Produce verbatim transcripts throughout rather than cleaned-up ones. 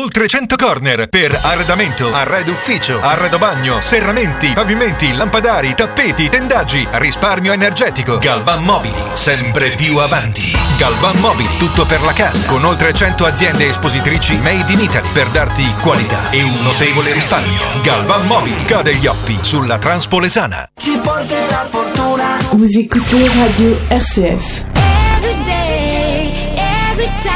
Oltre cento corner per arredamento, arredo ufficio, arredo bagno, serramenti, pavimenti, lampadari, tappeti, tendaggi, risparmio energetico. Galvan Mobili, sempre più avanti. Galvan Mobili, tutto per la casa, con oltre cento aziende espositrici made in Italy per darti qualità e un notevole risparmio. Galvan Mobili, cade gli occhi sulla Transpolesana. Ci porterà fortuna. Vous écoutez Radio R C S. Every day, every time.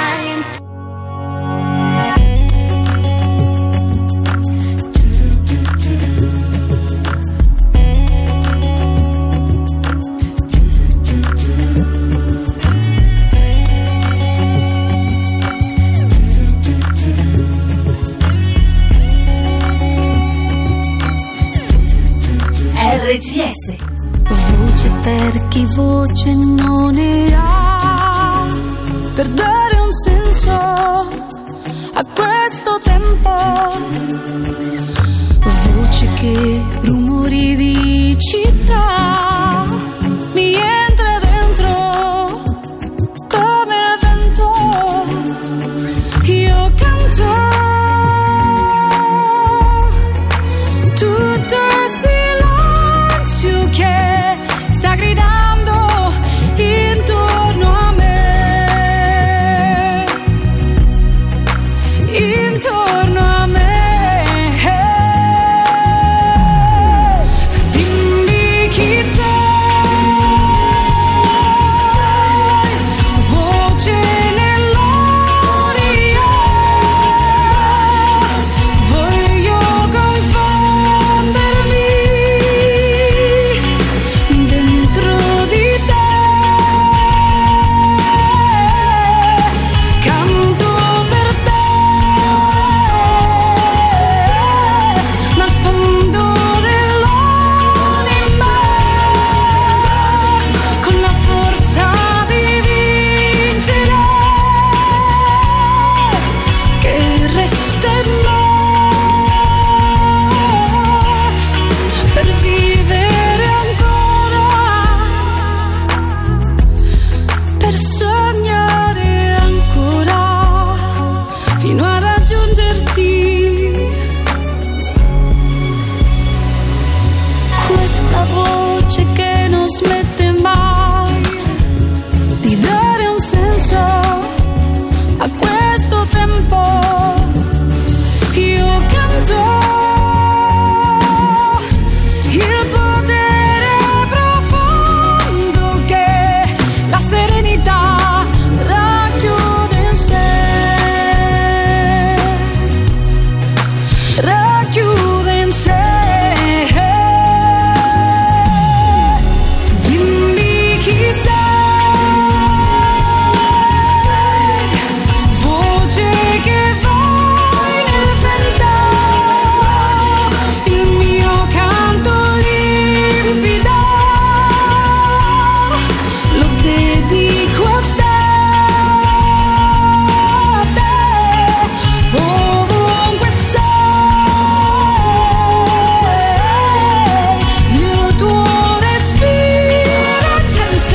R C S. Voce per chi voce non ne ha, per dare un senso a questo tempo. Voce che rumori di città mi entra dentro come il vento. Io canto tutto il silenzio che sta gridando intorno a me, intorno a me. Dimmi chi sei, voce nell'aria, voglio confondermi dentro di te. Canto per te, dal fondo dell'anima, con la forza di vincere che resta in me, per vivere ancora, per sognare ancora, fino a raggiungerti. Questa voce che non smette mai di dare un senso a questo tempo. Io canto il potere profondo che la serenità racchiude in sé, racchiude in sé. Dimmi chi sei, voce che vai nel vento, il mio canto limpido lo dedico a te, a te, ovunque sei, il tuo respiro intenso.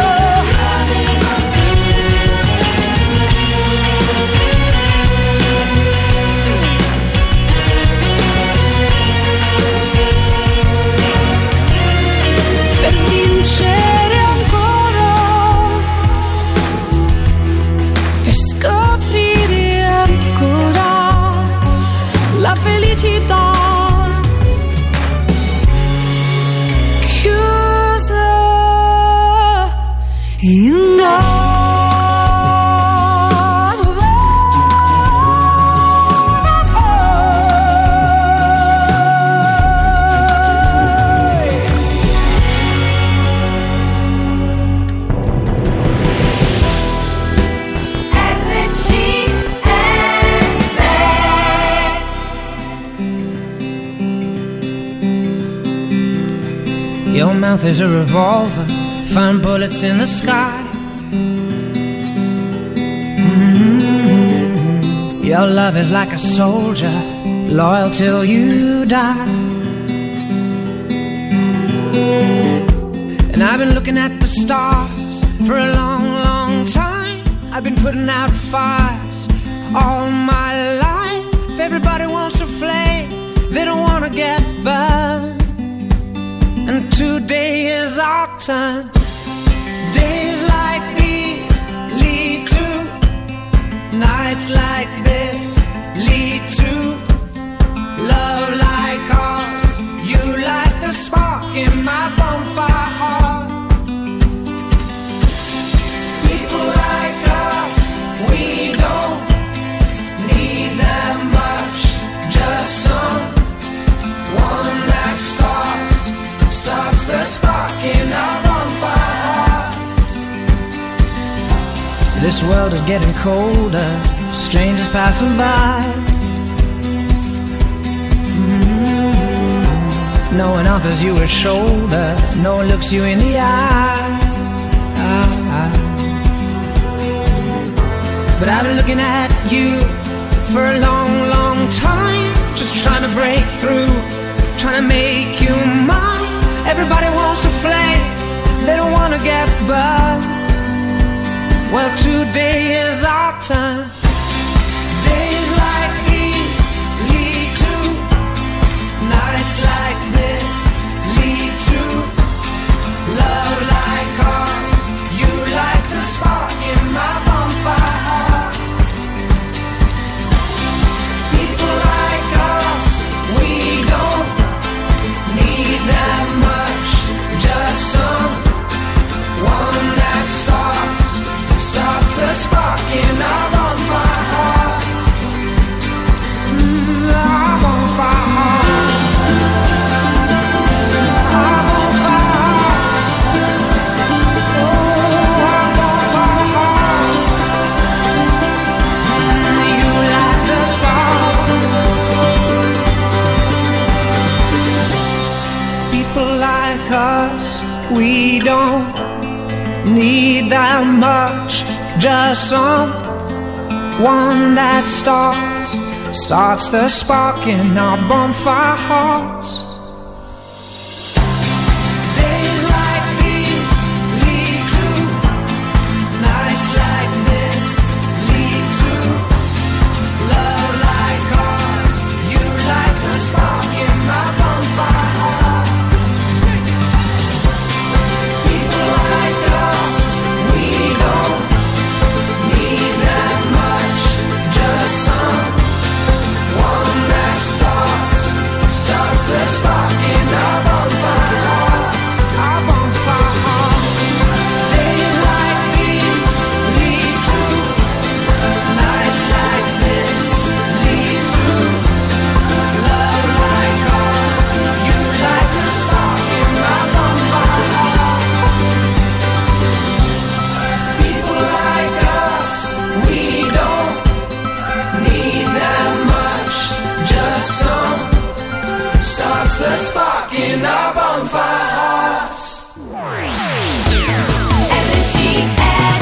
Per vincere ancora, per scoprire ancora la felicità chiusa in noi. R C S. Your mouth is a revolver, find bullets in the sky. Mm-hmm. Your love is like a soldier, loyal till you die. And I've been looking at the stars for a long, long time. I've been putting out fires all my today is our time. Days like these lead to nights like this, lead to love like ours. You light the spark in my bonfire heart. People like us, we don't need that much, just someone that starts, starts the spark in our bonfire hearts. This world is getting colder, strangers passing by. Mm-hmm. No one offers you a shoulder, no one looks you in the eye. But I've been looking at you for a long, long time, just trying to break through, trying to make you mine. Everybody wants a flame, they don't want to get burned. Well, today is our time. Days like these lead to nights like this, lead to love like ours. You light the spark in my bonfire heart. People like us, we don't need that much, just someone that starts, starts the spark in our bonfire heart. Mm, our bonfire heart. Our bonfire heart. Oh, our bonfire heart. Mm, you light the spark. People like us, we don't need that much, just someone that starts, starts the spark in our bonfire hearts. Days like these lead to nights like this, lead to love like ours. You light the spark in my bonfire heart. People like us, we don't need that much, just someone that starts, starts the spark in our bonfire hearts. Our bonfire heart. Days like these lead to nights like this, lead to love like ours. You light the spark in my bonfire heart. People like us, we don't need that much, just some starts the spark in our bonfire hearts. R C S.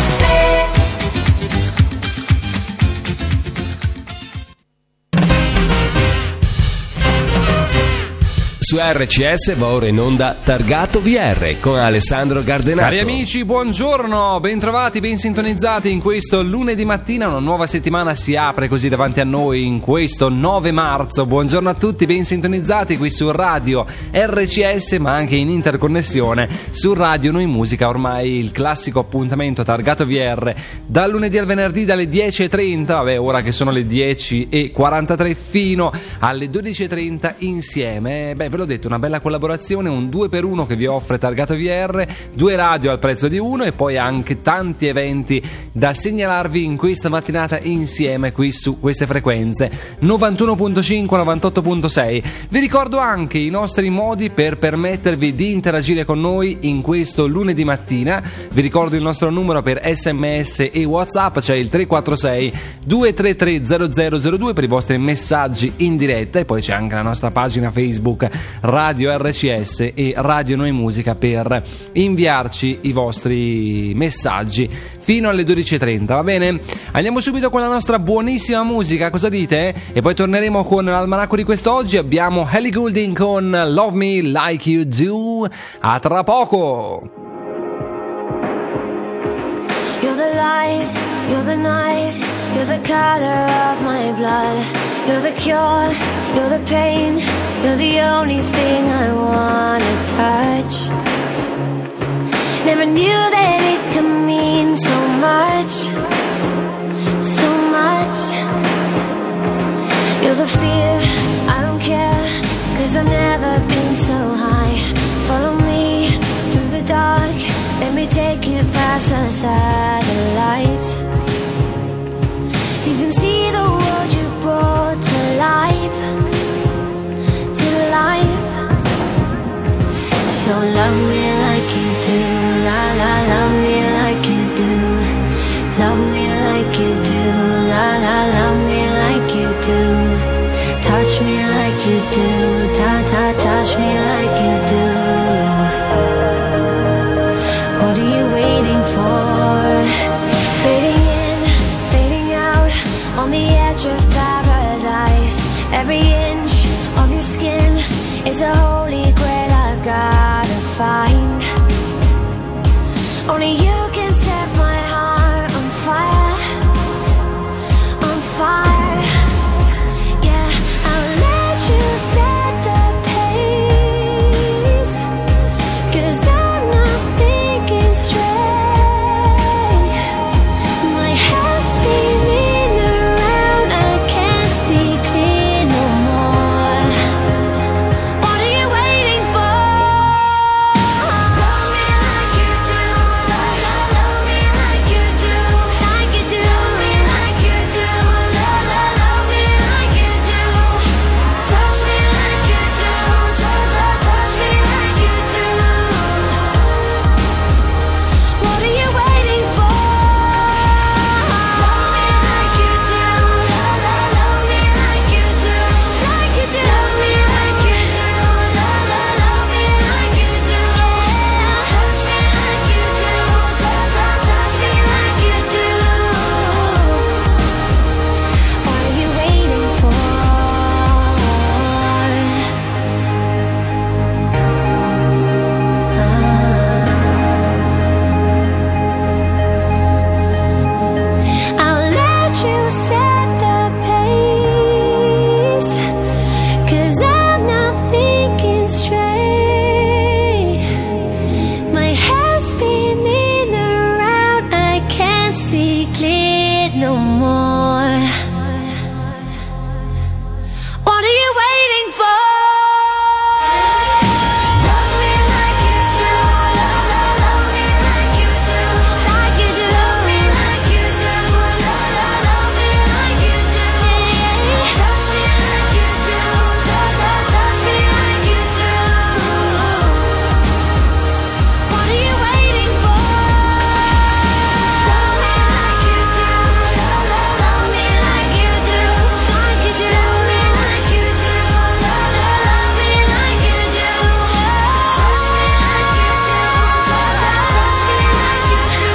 Su R C S va ora in onda Targato V R con Alessandro Gardenato. Cari amici, buongiorno, ben trovati, ben sintonizzati in questo lunedì mattina. Una nuova settimana si apre così davanti a noi in questo nove marzo. Buongiorno a tutti, ben sintonizzati qui su Radio R C S, ma anche in interconnessione su Radio Noi Musica. Ormai il classico appuntamento Targato V R dal lunedì al venerdì dalle dieci e trenta, vabbè, ora che sono le dieci e quarantatré, fino alle dodici e trenta insieme. Beh, ve l'ho detto, una bella collaborazione, un due per uno che vi offre Targato V R, due radio al prezzo di uno e poi anche tanti eventi da segnalarvi in questa mattinata insieme qui su queste frequenze novantuno virgola cinque, novantotto virgola sei. Vi ricordo anche i nostri modi per permettervi di interagire con noi in questo lunedì mattina. Vi ricordo il nostro numero per sms e WhatsApp, cioè il tre quattro sei due tre tre zero zero zero due per i vostri messaggi in diretta, e poi c'è anche la nostra pagina Facebook Radio R C S e Radio Noi Musica per inviarci i vostri messaggi fino alle dodici e trenta, va bene? Andiamo subito con la nostra buonissima musica, cosa dite? E poi torneremo con l'almanacco di quest'oggi. Abbiamo Ellie Goulding con Love Me Like You Do. A tra poco! You're the light, you're the night, you're the color of my blood. You're the cure, you're the pain, You're the only thing I wanna touch. Never knew that it could mean so much, so much. You're the fear, I don't care, 'cause I've never been so high. Follow me through the dark, let me take you past the satellites. You can see the world you brought to life, to life. So love me like you do, la la, love me like you do. Love me like you do, la la, love me like you do. Touch me like you do, ta ta, touch me like you do. What are you waiting for? Fading in, fading out, on the edge of paradise. Every inch of your skin is a holy grail I've gotta find. Only you can set my heart on fire, on fire. Yeah, I'll let you set the pace, 'cause I'm not thinking straight. My head's spinning around, I can't see clear no more. What are you waiting for? Love me like you do, la la, love me like you do, like you do. Love me like you do, la la, love me like you do. Touch me like you do, touch, touch, touch me like you do. What are you waiting for? Love me like you do, la la, love me like you do, like you do. Love me like you do, la la, love me like you do. Touch me like you do, touch, touch, touch me like you do. What are you waiting for? I'll let you set the pace, 'cause I'm not thinking straight. My head's spinning around, I can't see clear no more. What are you waiting for? Love me like you do, la la, love me like you do, like you do. Love me like you do, la la, love me like you do. Touch me like you do, touch, touch, touch me like you do. What are you waiting for? Love me like you do, la la, love me like you do, like you do. Love me like you do, la la, love me like you do. Touch me like you do, touch, touch, touch me like you do.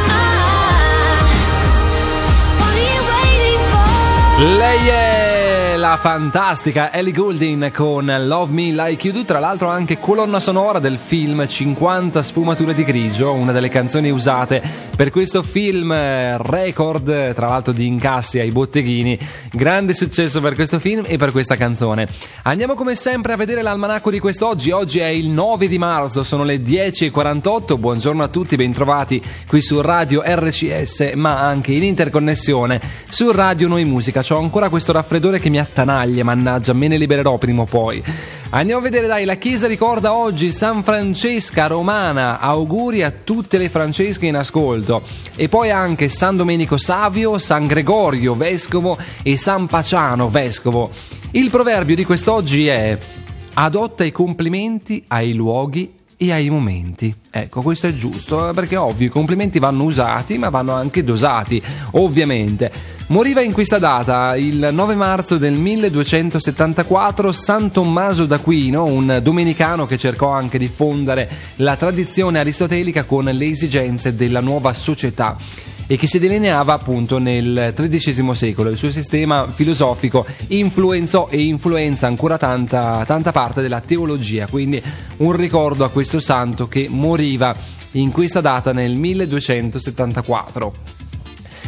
What are you waiting for? Lei è la fantastica Ellie Goulding con Love Me Like You Do, tra l'altro anche colonna sonora del film cinquanta sfumature di grigio, una delle canzoni usate per questo film, record tra l'altro di incassi ai botteghini. Grande successo per questo film e per questa canzone. Andiamo come sempre a vedere l'almanacco di quest'oggi. Oggi è il nove di marzo, sono le dieci e quarantotto. Buongiorno a tutti, bentrovati qui su Radio R C S, ma anche in interconnessione su Radio Noi Musica. C'ho ancora questo raffreddore che mi attanaglia, mannaggia, me ne libererò prima o poi. Andiamo a vedere, dai, la chiesa ricorda oggi San Francesca Romana, auguri a tutte le francesche in ascolto. E poi anche San Domenico Savio, San Gregorio Vescovo e San Paciano Vescovo. Il proverbio di quest'oggi è: adotta i complimenti ai luoghi e ai momenti. Ecco, questo è giusto, perché ovvio, i complimenti vanno usati, ma vanno anche dosati, ovviamente. Moriva in questa data, il nove marzo del milleduecentosettantaquattro, San Tommaso d'Aquino, un domenicano che cercò anche di fondere la tradizione aristotelica con le esigenze della nuova società e che si delineava appunto nel tredicesimo secolo. Il suo sistema filosofico influenzò e influenza ancora tanta, tanta parte della teologia, quindi un ricordo a questo santo che moriva in questa data nel milleduecentosettantaquattro.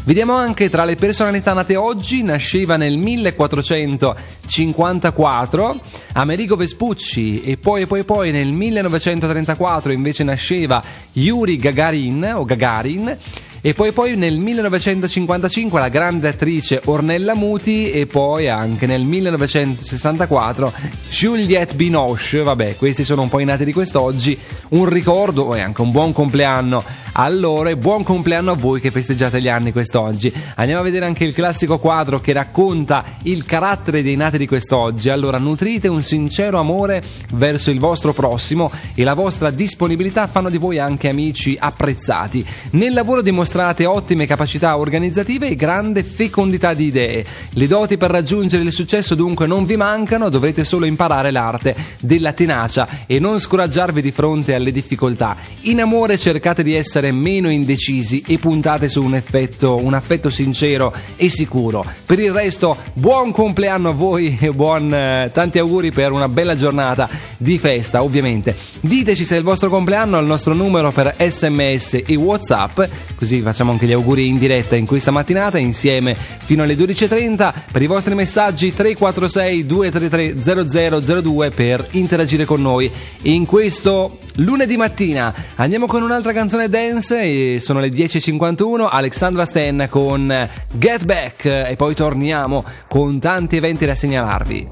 Vediamo anche tra le personalità nate oggi. Nasceva nel millequattrocentocinquantaquattro Amerigo Vespucci, e poi poi poi nel millenovecentotrentaquattro invece nasceva Yuri Gagarin o Gagarin, e poi poi nel millenovecentocinquantacinque la grande attrice Ornella Muti, e poi anche nel millenovecentosessantaquattro Juliette Binoche. Vabbè, questi sono un po' i nati di quest'oggi. Un ricordo e anche un buon compleanno a loro, e buon compleanno a voi che festeggiate gli anni quest'oggi. Andiamo a vedere anche il classico quadro che racconta il carattere dei nati di quest'oggi. Allora, nutrite un sincero amore verso il vostro prossimo, e la vostra disponibilità fanno di voi anche amici apprezzati. Nel lavoro dimostrate ottime capacità organizzative e grande fecondità di idee. Le doti per raggiungere il successo dunque non vi mancano, dovrete solo imparare l'arte della tenacia e non scoraggiarvi di fronte alle difficoltà. In amore cercate di essere meno indecisi e puntate su un effetto, un affetto sincero e sicuro. Per il resto, buon compleanno a voi e buon eh, tanti auguri per una bella giornata di festa, ovviamente. Diteci se è il vostro compleanno al nostro numero per sms e WhatsApp, così facciamo anche gli auguri in diretta in questa mattinata insieme fino alle dodici e trenta. Per i vostri messaggi tre quattro sei due tre tre zero zero zero due per interagire con noi in questo lunedì mattina. Andiamo con un'altra canzone dance, e sono le dieci e cinquantuno, Alexandra Stan con Get Back, e poi torniamo con tanti eventi da segnalarvi.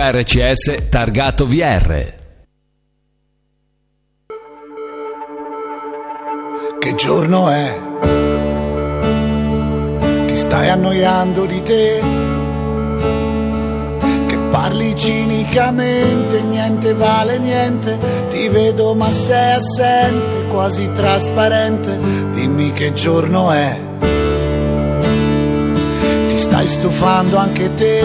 R C S targato V R. Che giorno è? Ti stai annoiando di te? Che parli cinicamente, niente vale niente. Ti vedo ma sei assente, quasi trasparente. Dimmi che giorno è? Ti stai stufando anche te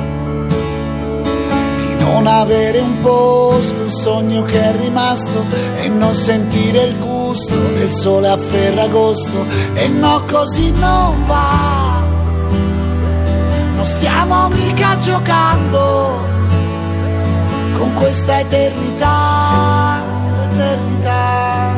di non avere un posto, un sogno che è rimasto, e non sentire il gusto del sole a Ferragosto. E no, così non va, non stiamo mica giocando con questa eternità, l'eternità.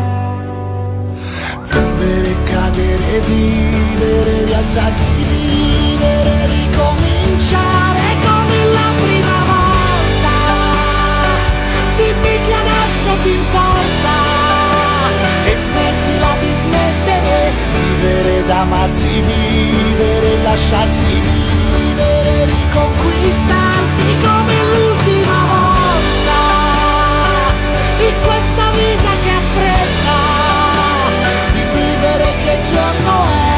Vivere, cadere, vivere, rialzarsi, vivere, ricominciare come la prima volta. Dimmi che adesso ti importa e smettila di smettere. Vivere, d'amarsi, vivere, lasciarsi vivere, riconquistarsi come l'ultima volta. In questa vita che ha fretta di vivere, che giorno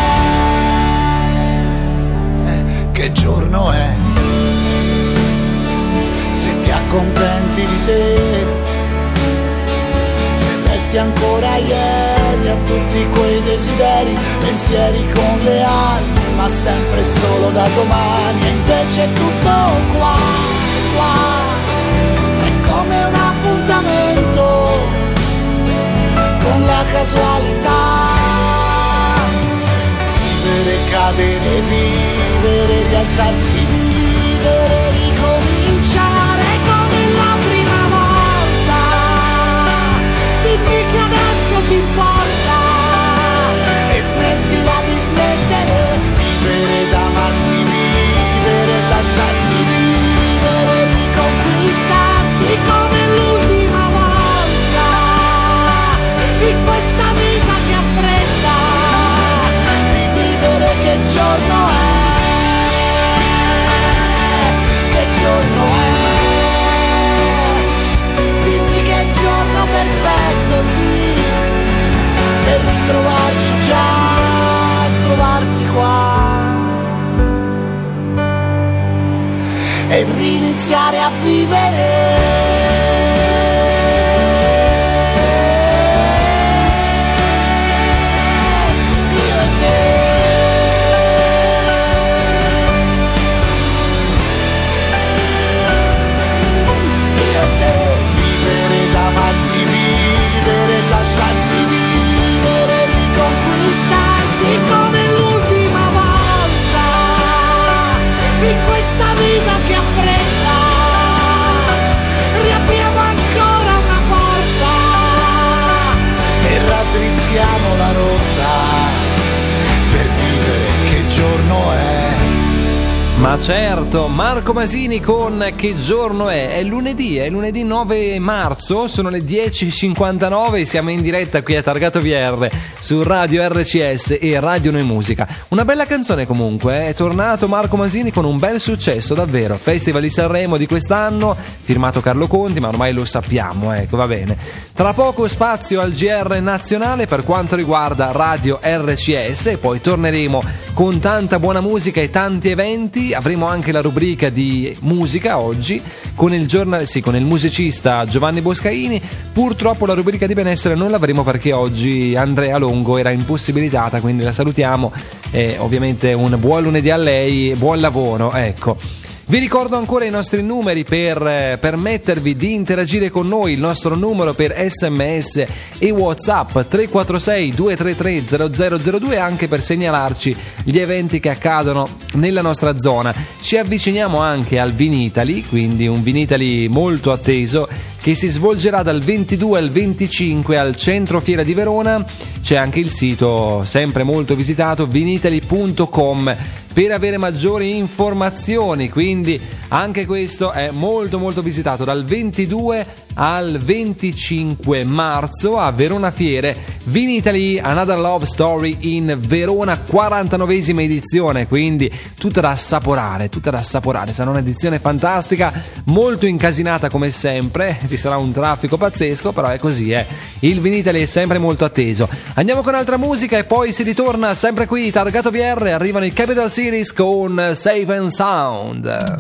è? Eh, che giorno è? Se ti accontenti di te, resti ancora ieri a tutti quei desideri, pensieri con le ali, ma sempre solo da domani. E invece è tutto qua, qua, è come un appuntamento con la casualità. Vivere, cadere, vivere, rialzarsi, vivere, ricominciare come la prima volta. Dimmi che adesso ti importa e smettila di smettere. Vivere, d'amarsi, vivere, lasciarsi vivere, riconquistarsi come l'ultima volta. In questa vita che ha fretta di vivere, che giorno è? Che giorno è? Dimmi che giorno perfetto, sì, per ritrovarci già, trovarti qua e riniziare a vivere. Come l'ultima volta, in questa vita che ha fretta, riapriamo ancora una porta e raddrizziamo la rotta per vivere. Che giorno è? Ma certo, Marco Masini con Che giorno è? È lunedì, è lunedì nove marzo, sono le dieci e cinquantanove, siamo in diretta qui a Targato V R su Radio R C S e Radio Noi Musica. Una bella canzone comunque, è tornato Marco Masini con un bel successo, davvero. Festival di Sanremo di quest'anno, firmato Carlo Conti, ma ormai lo sappiamo, ecco, va bene. Tra poco spazio al G R nazionale per quanto riguarda Radio R C S e poi torneremo con tanta buona musica e tanti eventi. Avremo anche la rubrica di musica oggi con il giornale, sì, con il musicista Giovanni Boscaini. Purtroppo la rubrica di benessere non l'avremo perché oggi Andrea Longo era impossibilitata, quindi la salutiamo e ovviamente un buon lunedì a lei, buon lavoro, ecco. Vi ricordo ancora i nostri numeri per eh, permettervi di interagire con noi. Il nostro numero per sms e WhatsApp tre quattro sei due tre tre zero zero zero due, anche per segnalarci gli eventi che accadono nella nostra zona. Ci avviciniamo anche al Vinitali, quindi un Vinitali molto atteso che si svolgerà dal ventidue al venticinque al Centro Fiera di Verona. C'è anche il sito sempre molto visitato vinitali punto com per avere maggiori informazioni, quindi Anche questo è molto molto visitato dal ventidue al venticinque marzo a Verona Fiere. Vinitaly Another Love Story in Verona, quarantanovesima edizione, quindi tutta da assaporare, tutta da assaporare. Sarà un'edizione fantastica, molto incasinata come sempre, ci sarà un traffico pazzesco, però è così, eh. Il Vinitaly è sempre molto atteso. Andiamo con altra musica e poi si ritorna sempre qui, Targato V R, arrivano i Capital Cities con Safe and Sound.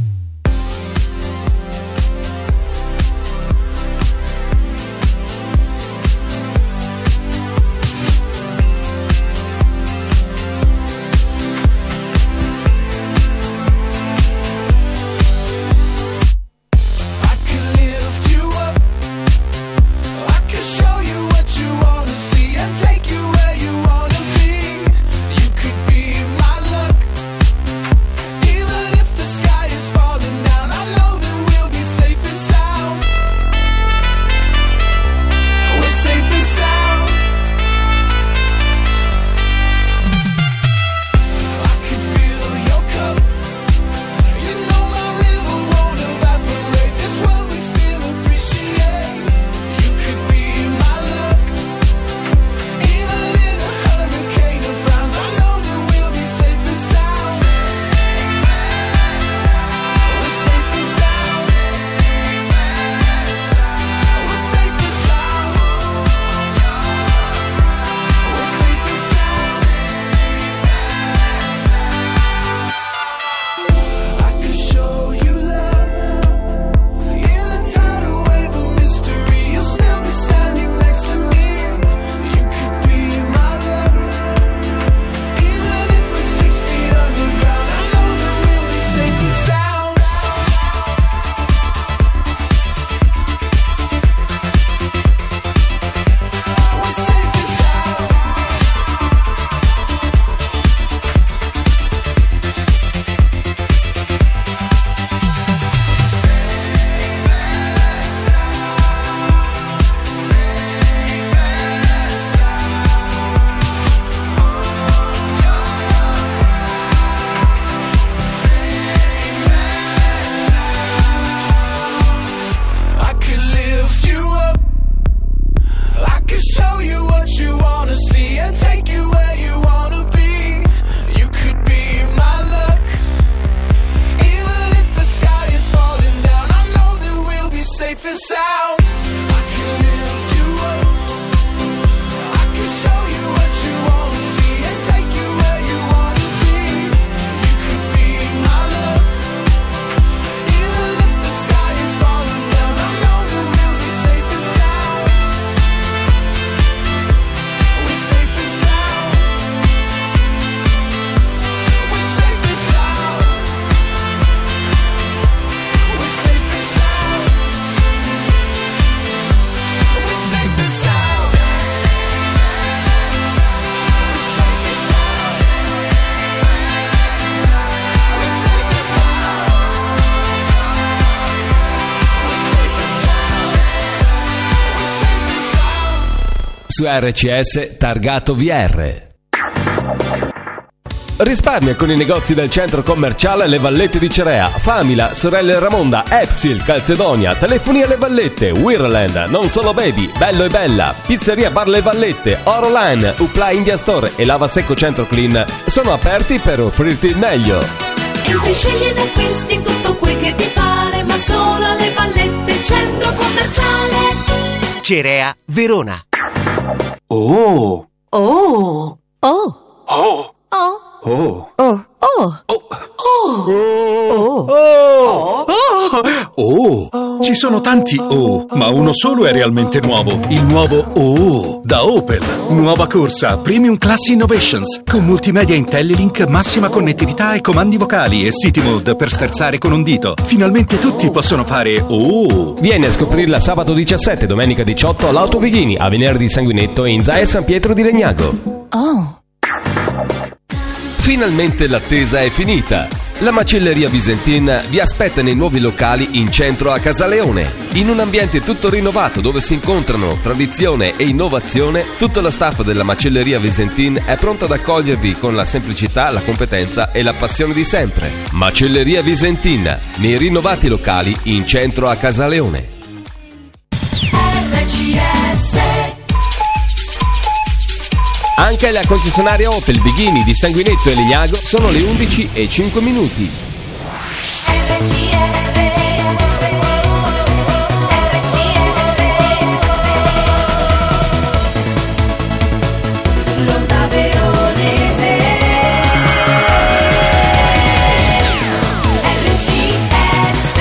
Su R C S Targato V R. Risparmia con i negozi del centro commerciale Le Vallette di Cerea, Famila, Sorelle Ramonda, Epsil, Calzedonia, Telefoni alle Vallette, Wirland, Non Solo Baby, Bello e Bella, Pizzeria Bar Le Vallette, Oroline, Upla India Store e Lava Secco Centro Clean sono aperti per offrirti il meglio. Entri, scegli ed acquisti tutto quel che ti pare, ma solo alle Vallette, centro commerciale Cerea, Verona. Oh. Oh. Oh. Oh. Oh. Oh. Oh. Oh. Oh. Oh. Oh. Oh. Ci sono tanti oh, ma uno solo è realmente nuovo. Il nuovo oh da Opel. Nuova corsa Premium Class Innovations con multimedia IntelliLink, massima connettività e comandi vocali e City Mode per sterzare con un dito. Finalmente tutti possono fare oh. Vieni a scoprirla sabato diciassette, domenica diciotto all'Auto Vighini, a Venerdì Sanguinetto e in Zaia San Pietro di Legnago. Oh. Finalmente l'attesa è finita. La Macelleria Visentin vi aspetta nei nuovi locali in centro a Casaleone. In un ambiente tutto rinnovato dove si incontrano tradizione e innovazione, tutto lo staff della Macelleria Visentin è pronto ad accogliervi con la semplicità, la competenza e la passione di sempre. Macelleria Visentin, nei rinnovati locali in centro a Casaleone. R C S. Anche alla concessionaria Opel Bighini di Sanguinetto e Legnago sono le undici e cinque minuti. R C S. R C S. L'onda veronese. R C S.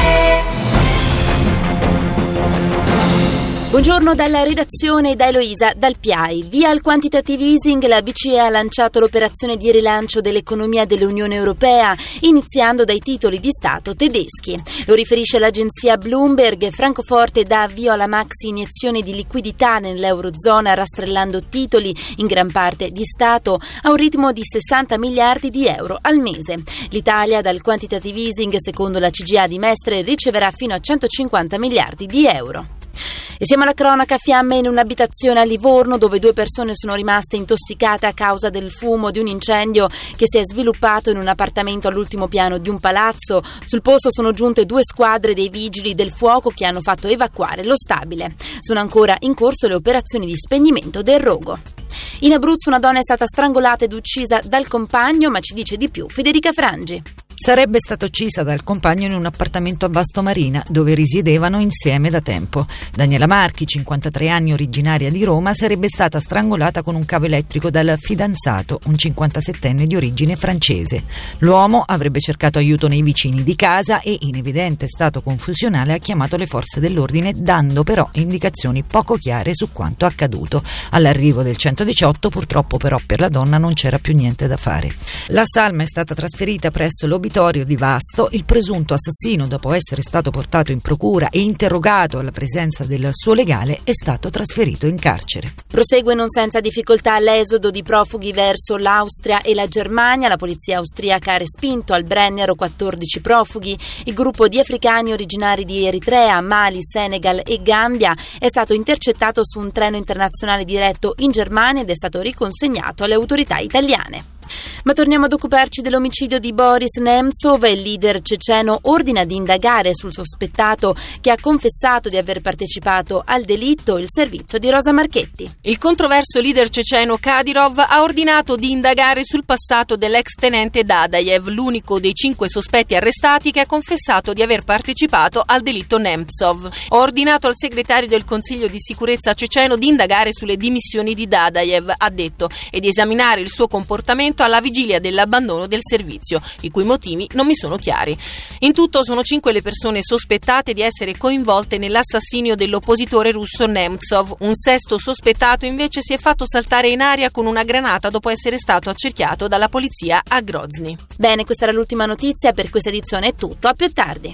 Buongiorno dalla redazione da Eloisa Dal Piai. Via al quantitative easing, la B C E ha lanciato l'operazione di rilancio dell'economia dell'Unione Europea, iniziando dai titoli di Stato tedeschi. Lo riferisce l'agenzia Bloomberg. Francoforte dà avvio alla maxi iniezione di liquidità nell'Eurozona, rastrellando titoli in gran parte di Stato a un ritmo di sessanta miliardi di euro al mese. L'Italia dal quantitative easing, secondo la C G A di Mestre, riceverà fino a centocinquanta miliardi di euro. E siamo alla cronaca. Fiamme in un'abitazione a Livorno, dove due persone sono rimaste intossicate a causa del fumo di un incendio che si è sviluppato in un appartamento all'ultimo piano di un palazzo. Sul posto sono giunte due squadre dei vigili del fuoco che hanno fatto evacuare lo stabile. Sono ancora in corso le operazioni di spegnimento del rogo. In Abruzzo una donna è stata strangolata ed uccisa dal compagno, ma ci dice di più Federica Frangi. Sarebbe stata uccisa dal compagno in un appartamento a Vasto Marina, dove risiedevano insieme da tempo. Daniela Marchi, cinquantatré anni, originaria di Roma, sarebbe stata strangolata con un cavo elettrico dal fidanzato, un cinquantasettenne di origine francese. L'uomo avrebbe cercato aiuto nei vicini di casa e, in evidente stato confusionale, ha chiamato le forze dell'ordine, dando però indicazioni poco chiare su quanto accaduto. All'arrivo del centodiciotto, purtroppo però per la donna non c'era più niente da fare. La salma è stata trasferita presso l'obitorio di Vasto. Il presunto assassino, dopo essere stato portato in procura e interrogato alla presenza del suo legale, è stato trasferito in carcere. Prosegue non senza difficoltà l'esodo di profughi verso l'Austria e la Germania. La polizia austriaca ha respinto al Brennero quattordici profughi. Il gruppo di africani originari di Eritrea, Mali, Senegal e Gambia è stato intercettato su un treno internazionale diretto in Germania ed è stato riconsegnato alle autorità italiane. Ma torniamo ad occuparci dell'omicidio di Boris Nemtsov. Il leader ceceno ordina di indagare sul sospettato che ha confessato di aver partecipato al delitto. Il servizio di Rosa Marchetti. Il controverso leader ceceno Kadyrov ha ordinato di indagare sul passato dell'ex tenente Dadaev, l'unico dei cinque sospetti arrestati che ha confessato di aver partecipato al delitto Nemtsov. Ho ordinato al segretario del Consiglio di sicurezza ceceno di indagare sulle dimissioni di Dadaev, ha detto, e di esaminare il suo comportamento alla vigilia dell'abbandono del servizio, i cui motivi non mi sono chiari. In tutto sono cinque le persone sospettate di essere coinvolte nell'assassinio dell'oppositore russo Nemtsov. Un sesto sospettato invece si è fatto saltare in aria con una granata dopo essere stato accerchiato dalla polizia a Grozny. Bene, questa era l'ultima notizia. Per questa edizione è tutto. A più tardi.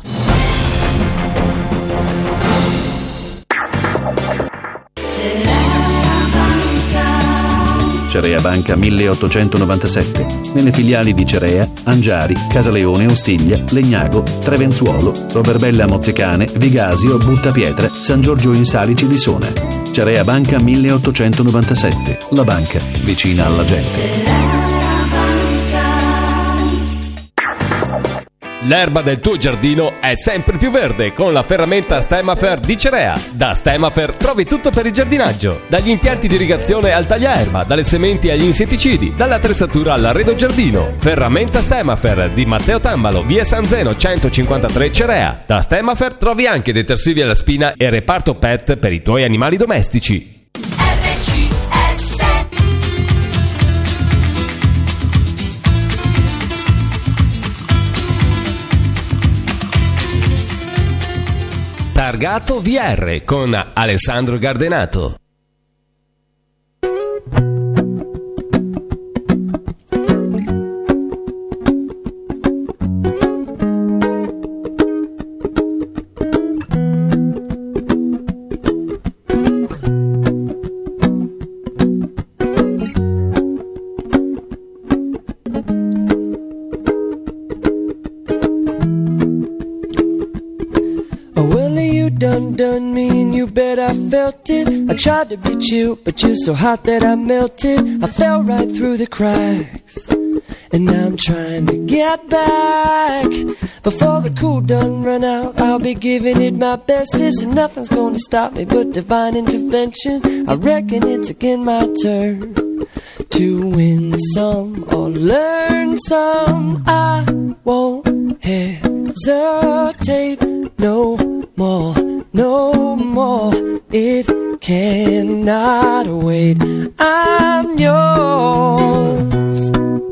Cerea Banca milleottocentonovantasette. Nelle filiali di Cerea, Angiari, Casaleone, Ostiglia, Legnago, Trevenzuolo, Roverbella Mozzecane, Vigasio, Buttapietre, San Giorgio in Salici di Sona. Cerea Banca milleottocentonovantasette. La banca vicina alla gente. L'erba del tuo giardino è sempre più verde con la ferramenta Stemafer di Cerea. Da Stemafer trovi tutto per il giardinaggio, dagli impianti di irrigazione al tagliaerba, dalle sementi agli insetticidi, dall'attrezzatura all'arredo giardino. Ferramenta Stemafer di Matteo Tambalo, via San Zeno centocinquantatré Cerea. Da Stemafer trovi anche detersivi alla spina e reparto pet per i tuoi animali domestici. Targato V R con Alessandro Gardenato. done me and you bet I felt it. I tried to be chill, but you're so hot that I melted. I fell right through the cracks, and now I'm trying to get back. Before the cool done run out, I'll be giving it my bestest, and nothing's gonna stop me but divine intervention. I reckon it's again my turn to win some or learn some. I won't hesitate no more, no more. It cannot wait. I'm yours.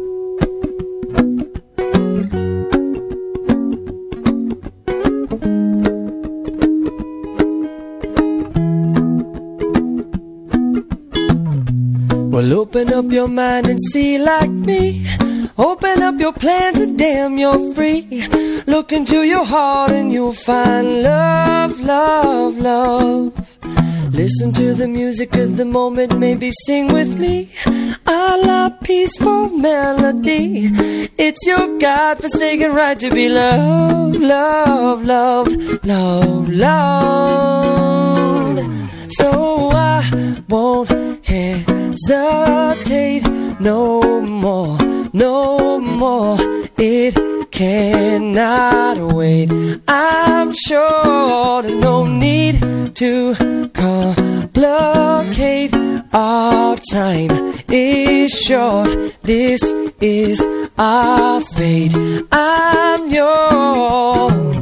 Well, open up your mind and see like me. Open up your plans and damn, you're free. Look into your heart and you'll find love, love, love. Listen to the music of the moment, maybe sing with me. A la peaceful melody. It's your God-forsaken right to be loved, loved, loved, loved, loved. So I won't hesitate no more, no more. It cannot wait. I'm sure there's no need to complicate. Our time is short. This is our fate. I'm yours.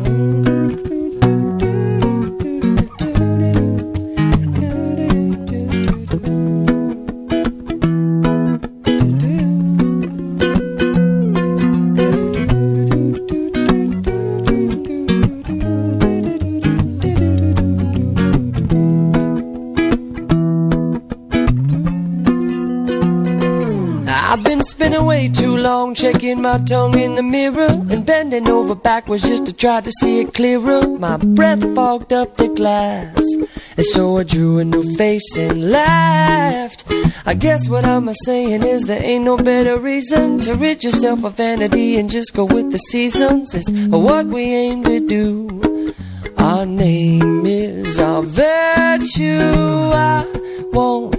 I've been spinning way too long, checking my tongue in the mirror and bending over backwards just to try to see it clearer. My breath fogged up the glass, and so I drew a new face and laughed. I guess what I'm saying is there ain't no better reason to rid yourself of vanity and just go with the seasons. It's what we aim to do. Our name is our virtue. I won't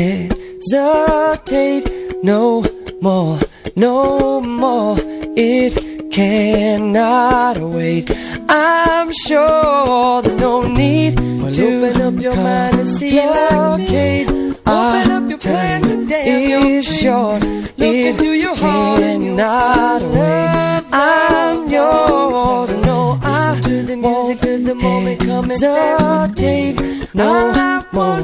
hesitate no more, no more. It cannot wait. I'm sure there's no need well, to open up your mind and see like me. Open up your plan today. It's short. Look it into your heart and you'll find love. I'm yours. And no, I to the music of the moment. Come and dance with me. No more,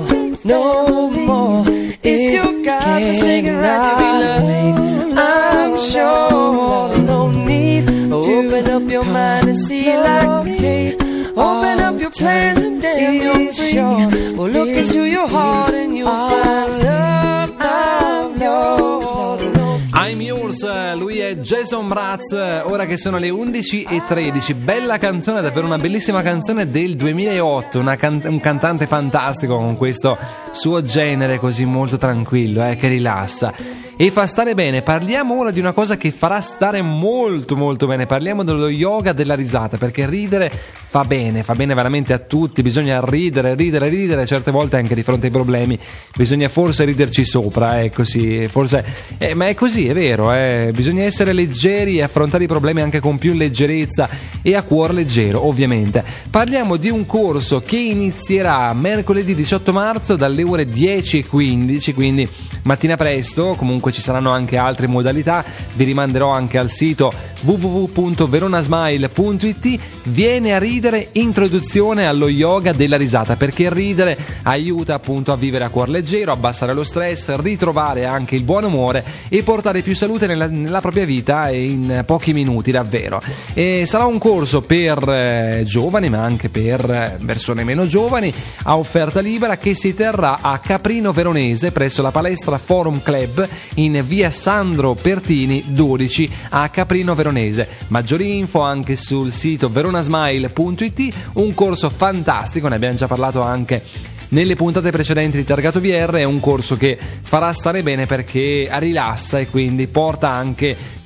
no more. It's your God-forsaken right to be loved. I'm sure no need to open up your mind and see like me. Open up your plans and damn, you're free. Well, look into your heart and you'll find love. I'm yours. I'm yours, lui è Jason Mraz. Ora che sono le undici e tredici, bella canzone, davvero una bellissima canzone del duemilaotto, una can- un cantante fantastico con questo suo genere così molto tranquillo, eh, che rilassa e fa stare bene. Parliamo ora di una cosa che farà stare molto molto bene, parliamo dello yoga della risata, perché ridere fa bene, fa bene veramente a tutti. Bisogna ridere, ridere, ridere, certe volte anche di fronte ai problemi bisogna forse riderci sopra, è così, forse eh, ma è così, è vero, eh. Bisogna essere leggeri e affrontare i problemi anche con più leggerezza e a cuor leggero, ovviamente. Parliamo di un corso che inizierà mercoledì diciotto marzo dalle ore dieci e quindici, quindi mattina presto. Comunque ci saranno anche altre modalità, vi rimanderò anche al sito w w w punto veronasmile punto i t. Viene a ridere, introduzione allo yoga della risata, perché ridere aiuta appunto a vivere a cuor leggero, abbassare lo stress, ritrovare anche il buon umore e portare più salute nella, nella propria vita in pochi minuti davvero. E sarà un corso per eh, giovani ma anche per persone meno giovani a offerta libera, che si terrà a Caprino Veronese presso la palestra Forum Club in via Sandro Pertini dodici a Caprino Veronese. Maggiori info anche sul sito veronasmile punto i t. Un corso fantastico, ne abbiamo già parlato anche nelle puntate precedenti di Targato V R. È un corso che farà stare bene perché rilassa e quindi porta anche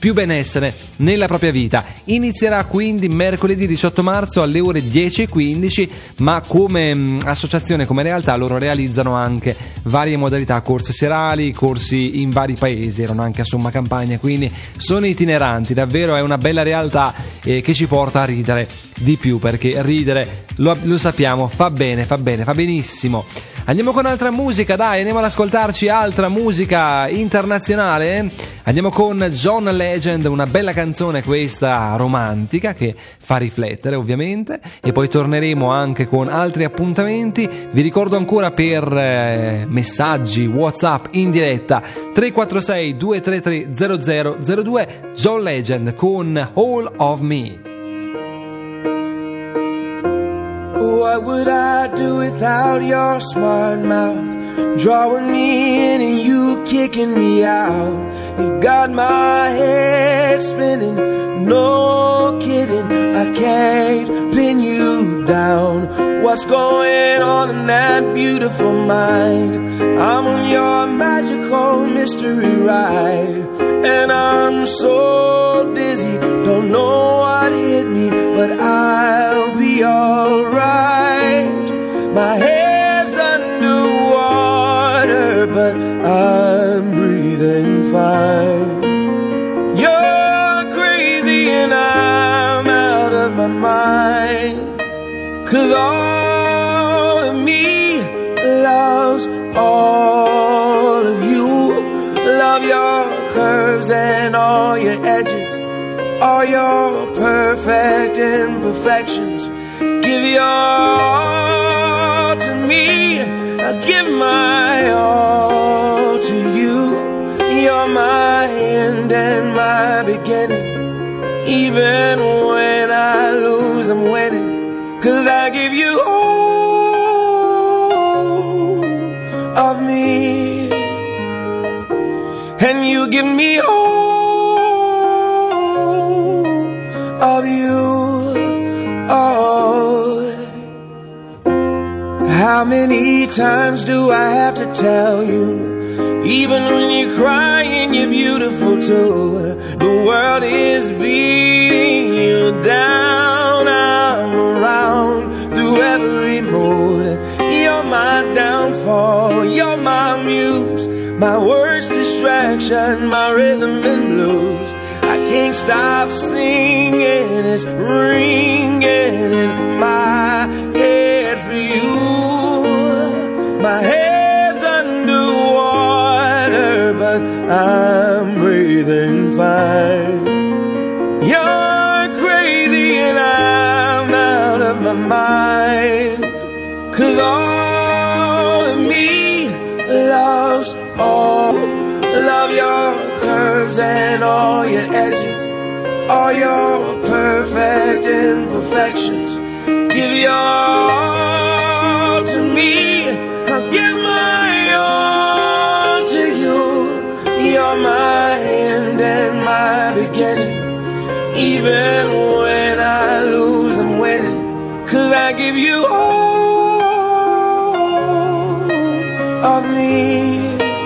più benessere nella propria vita. Inizierà quindi mercoledì diciotto marzo alle ore dieci e quindici, ma come mh, associazione, come realtà, loro realizzano anche varie modalità, corse serali, corsi in vari paesi, erano anche a Somma Campagna, quindi sono itineranti. Davvero è una bella realtà eh, che ci porta a ridere di più, perché ridere lo, lo sappiamo, fa bene, fa bene, fa benissimo. Andiamo con altra musica, dai, andiamo ad ascoltarci altra musica internazionale. Andiamo con John Legend, una bella canzone questa romantica che fa riflettere ovviamente, e poi torneremo anche con altri appuntamenti. Vi ricordo ancora per eh, messaggi WhatsApp in diretta tre quattro sei due tre tre zero zero zero due, John Legend con All of Me. What would I do without your smart mouth, drawing me in and you kicking me out? You got my head spinning, no kidding, I can't pin you down. What's going on in that beautiful mind? I'm on your magical mystery ride, and I'm so dizzy, don't know what hit me, but I'll be alright. My head's underwater, but I'm breathing fine. You're crazy and I'm out of my mind, 'cause all of me loves all of you. Love your curves and all your edges, all your perfect imperfections. Give your all to me, I'll give my all to you. You're my end and my beginning. Even when I lose, I'm winning, 'cause I give you all of me, and you give me all of you. Oh, how many times do I have to tell you, even when you're crying, you're beautiful too. The world is beating you down, I'm around through every mood. You're my downfall, you're my muse, my worst distraction, my rhythm and blues. I can't stop singing, it's ringing in my head for you. My head's underwater, but I'm breathing fine. You're crazy and I'm out of my mind, 'cause all of me loves all. Love your curves and all your edges, all your perfect imperfections. Give your all to me, I'll give my all to you. You're my end and my beginning. Even when I lose, I'm winning, 'cause I give you all of me,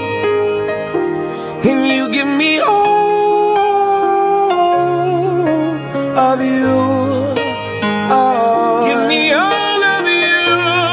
and you give me all of you. Oh, give me all of you.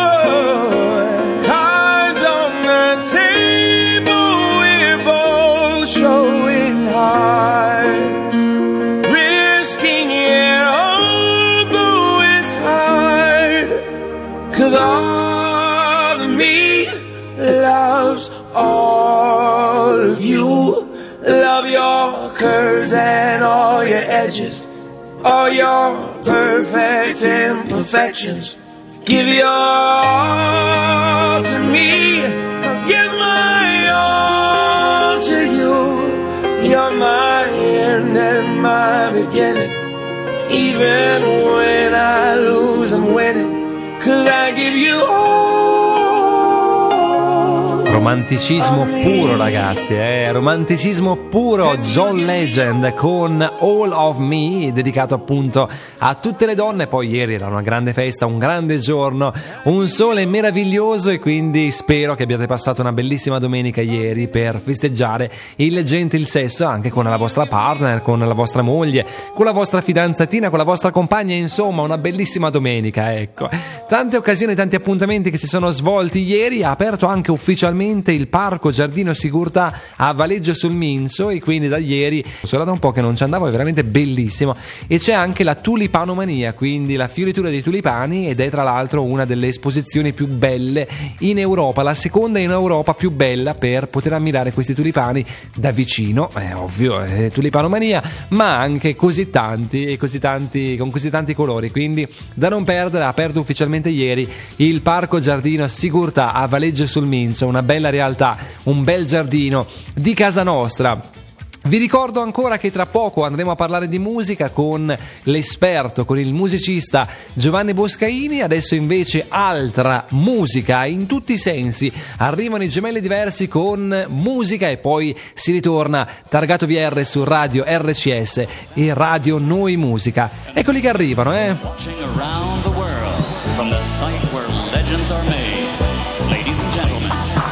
Cards on the table, we're both showing hearts, risking it although it's hard, 'cause all of me loves all of you. Love your curves and all your edges, all your perfect imperfections. Give your all to me, I'll give my all to you. You're my end and my beginning. Even when I lose, I'm winning, 'cause I give you all Romanticismo puro, ragazzi, eh? romanticismo puro. John Legend con All of Me, dedicato appunto a tutte le donne. Poi ieri era una grande festa, un grande giorno, un sole meraviglioso, e quindi spero che abbiate passato una bellissima domenica ieri per festeggiare il gentil sesso anche con la vostra partner, con la vostra moglie, con la vostra fidanzatina, con la vostra compagna, insomma una bellissima domenica, ecco. Tante occasioni, tanti appuntamenti che si sono svolti ieri. Ha aperto anche ufficialmente il Parco Giardino Sigurtà a Valeggio sul Mincio, e quindi da ieri sono da un po' che non ci andavo, è veramente bellissimo. E c'è anche la tulipanomania, quindi la fioritura dei tulipani, ed è tra l'altro una delle esposizioni più belle in Europa, la seconda in Europa più bella per poter ammirare questi tulipani da vicino, è ovvio, è tulipanomania, ma anche così tanti e così tanti con così tanti colori, quindi da non perdere. Ha aperto ufficialmente ieri il Parco Giardino Sigurtà a Valeggio sul Mincio, una bella realtà, un bel giardino di casa nostra. Vi ricordo ancora che tra poco andremo a parlare di musica con l'esperto, con il musicista Giovanni Boscaini. Adesso invece altra musica in tutti i sensi. Arrivano i Gemelli Diversi con musica, e poi si ritorna Targato V R su Radio R C S e Radio Noi Musica. Eccoli che arrivano, eh. From the site where legends are made, ladies and gentlemen,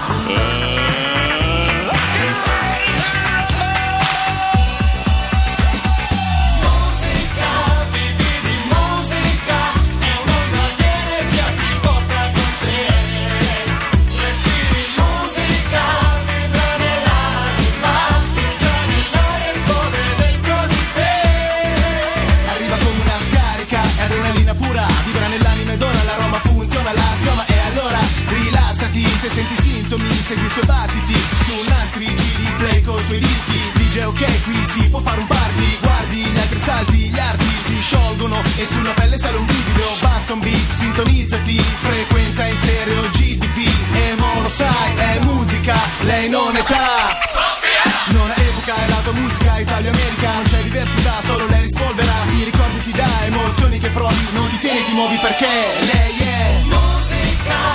se senti sintomi, segui i suoi battiti su nastri, giri, play coi suoi dischi. Dice ok, qui si può fare un party. Guardi gli altri salti, gli arti si sciolgono e sulla pelle sale un brivido. Basta un beat, sintonizzati, frequenza in stereo G T V. E mo lo sai, è musica, lei non età. Non ha epoca, è la tua musica, Italia-America. Non c'è diversità, solo lei rispolvera. I ricordi ti dà, emozioni che provi. Non ti tieni, ti muovi perché lei è musica.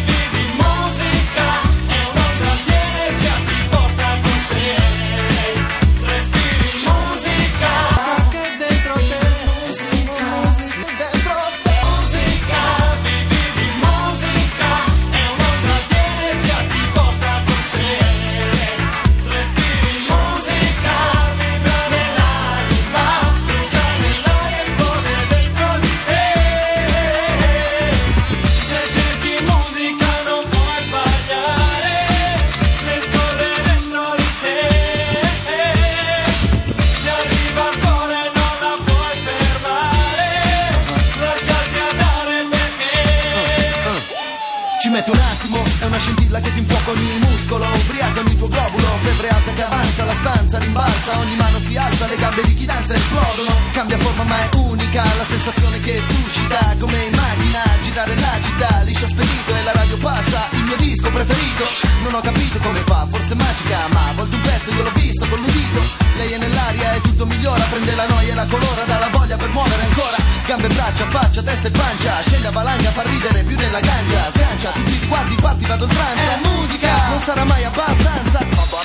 Che ti infuoca ogni muscolo, ubriaca ogni tuo globulo, febbre alta che avanza, la stanza rimbalza, ogni mano si alza, le gambe di chi danza esplodono, cambia forma ma è unica, la sensazione che suscita, come in macchina, girare la città, liscio spedito e la radio passa, il mio disco preferito, non ho capito come fa, forse magica, ma a volte un pezzo io l'ho visto con l'udito, lei è nell'aria e tutto migliora, prende la noia e la colora, dalla voglia per muovere ancora, gambe, braccia, faccia, testa e pancia, scende a valanga, fa ridere più della ganja, sgancia, tutti ti guardi, parti, vado oltranza. È musica, non sarà mai abbastanza.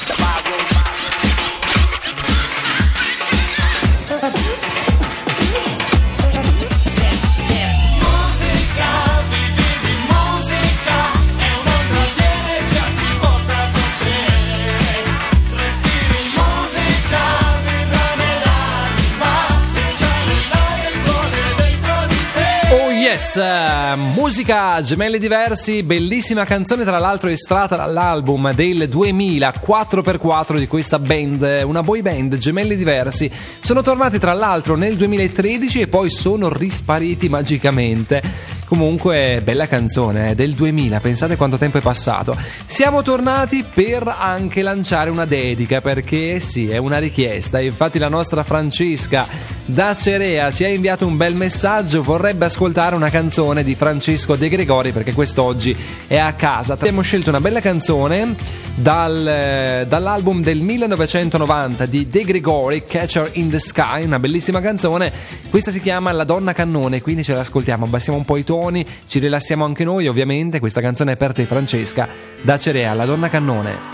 Yes, uh, musica, Gemelli Diversi, bellissima canzone, tra l'altro estratta dall'album del duemila, quattro per quattro di questa band, una boy band, Gemelli Diversi. Sono tornati tra l'altro nel duemilatredici e poi sono rispariti magicamente. Comunque bella canzone, eh, del duemila, pensate quanto tempo è passato. Siamo tornati per anche lanciare una dedica, perché sì, è una richiesta. Infatti la nostra Francesca da Cerea ci ha inviato un bel messaggio, vorrebbe ascoltare una canzone di Francesco De Gregori perché quest'oggi è a casa. Abbiamo scelto una bella canzone dal, dall'album del millenovecentonovanta di De Gregori, Catcher in the Sky, una bellissima canzone. Questa si chiama La Donna Cannone, quindi ce l'ascoltiamo, abbassiamo un po' i toni canzoni, ci rilassiamo anche noi ovviamente. Questa canzone è per te, Francesca da Cerea, La donna cannone.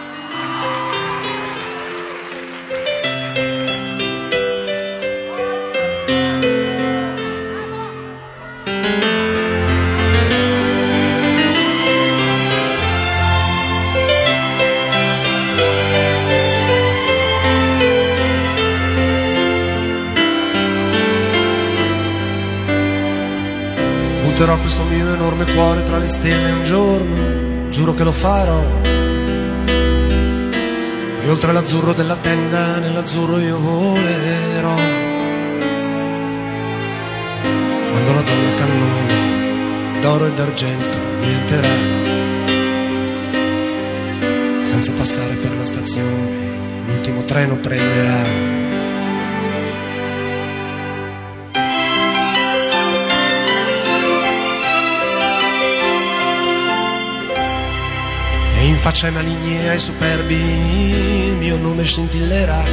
Butterò questo mio enorme cuore tra le stelle un giorno, giuro che lo farò. E oltre l'azzurro della tenda, nell'azzurro io volerò. Quando la donna cannone d'oro e d'argento diventerà, senza passare per la stazione, l'ultimo treno prenderà. E in faccia ai maligni e ai superbi il mio nome scintillerà.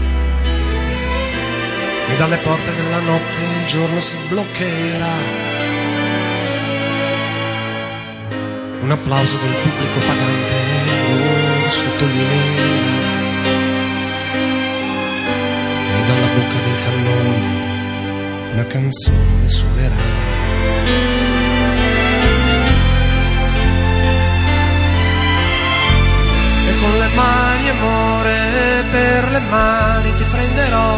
E dalle porte della notte il giorno si bloccherà. Un applauso del pubblico pagante lo sottolineerà. E dalla bocca del cannone una canzone suonerà. Con le mani amore, per le mani ti prenderò.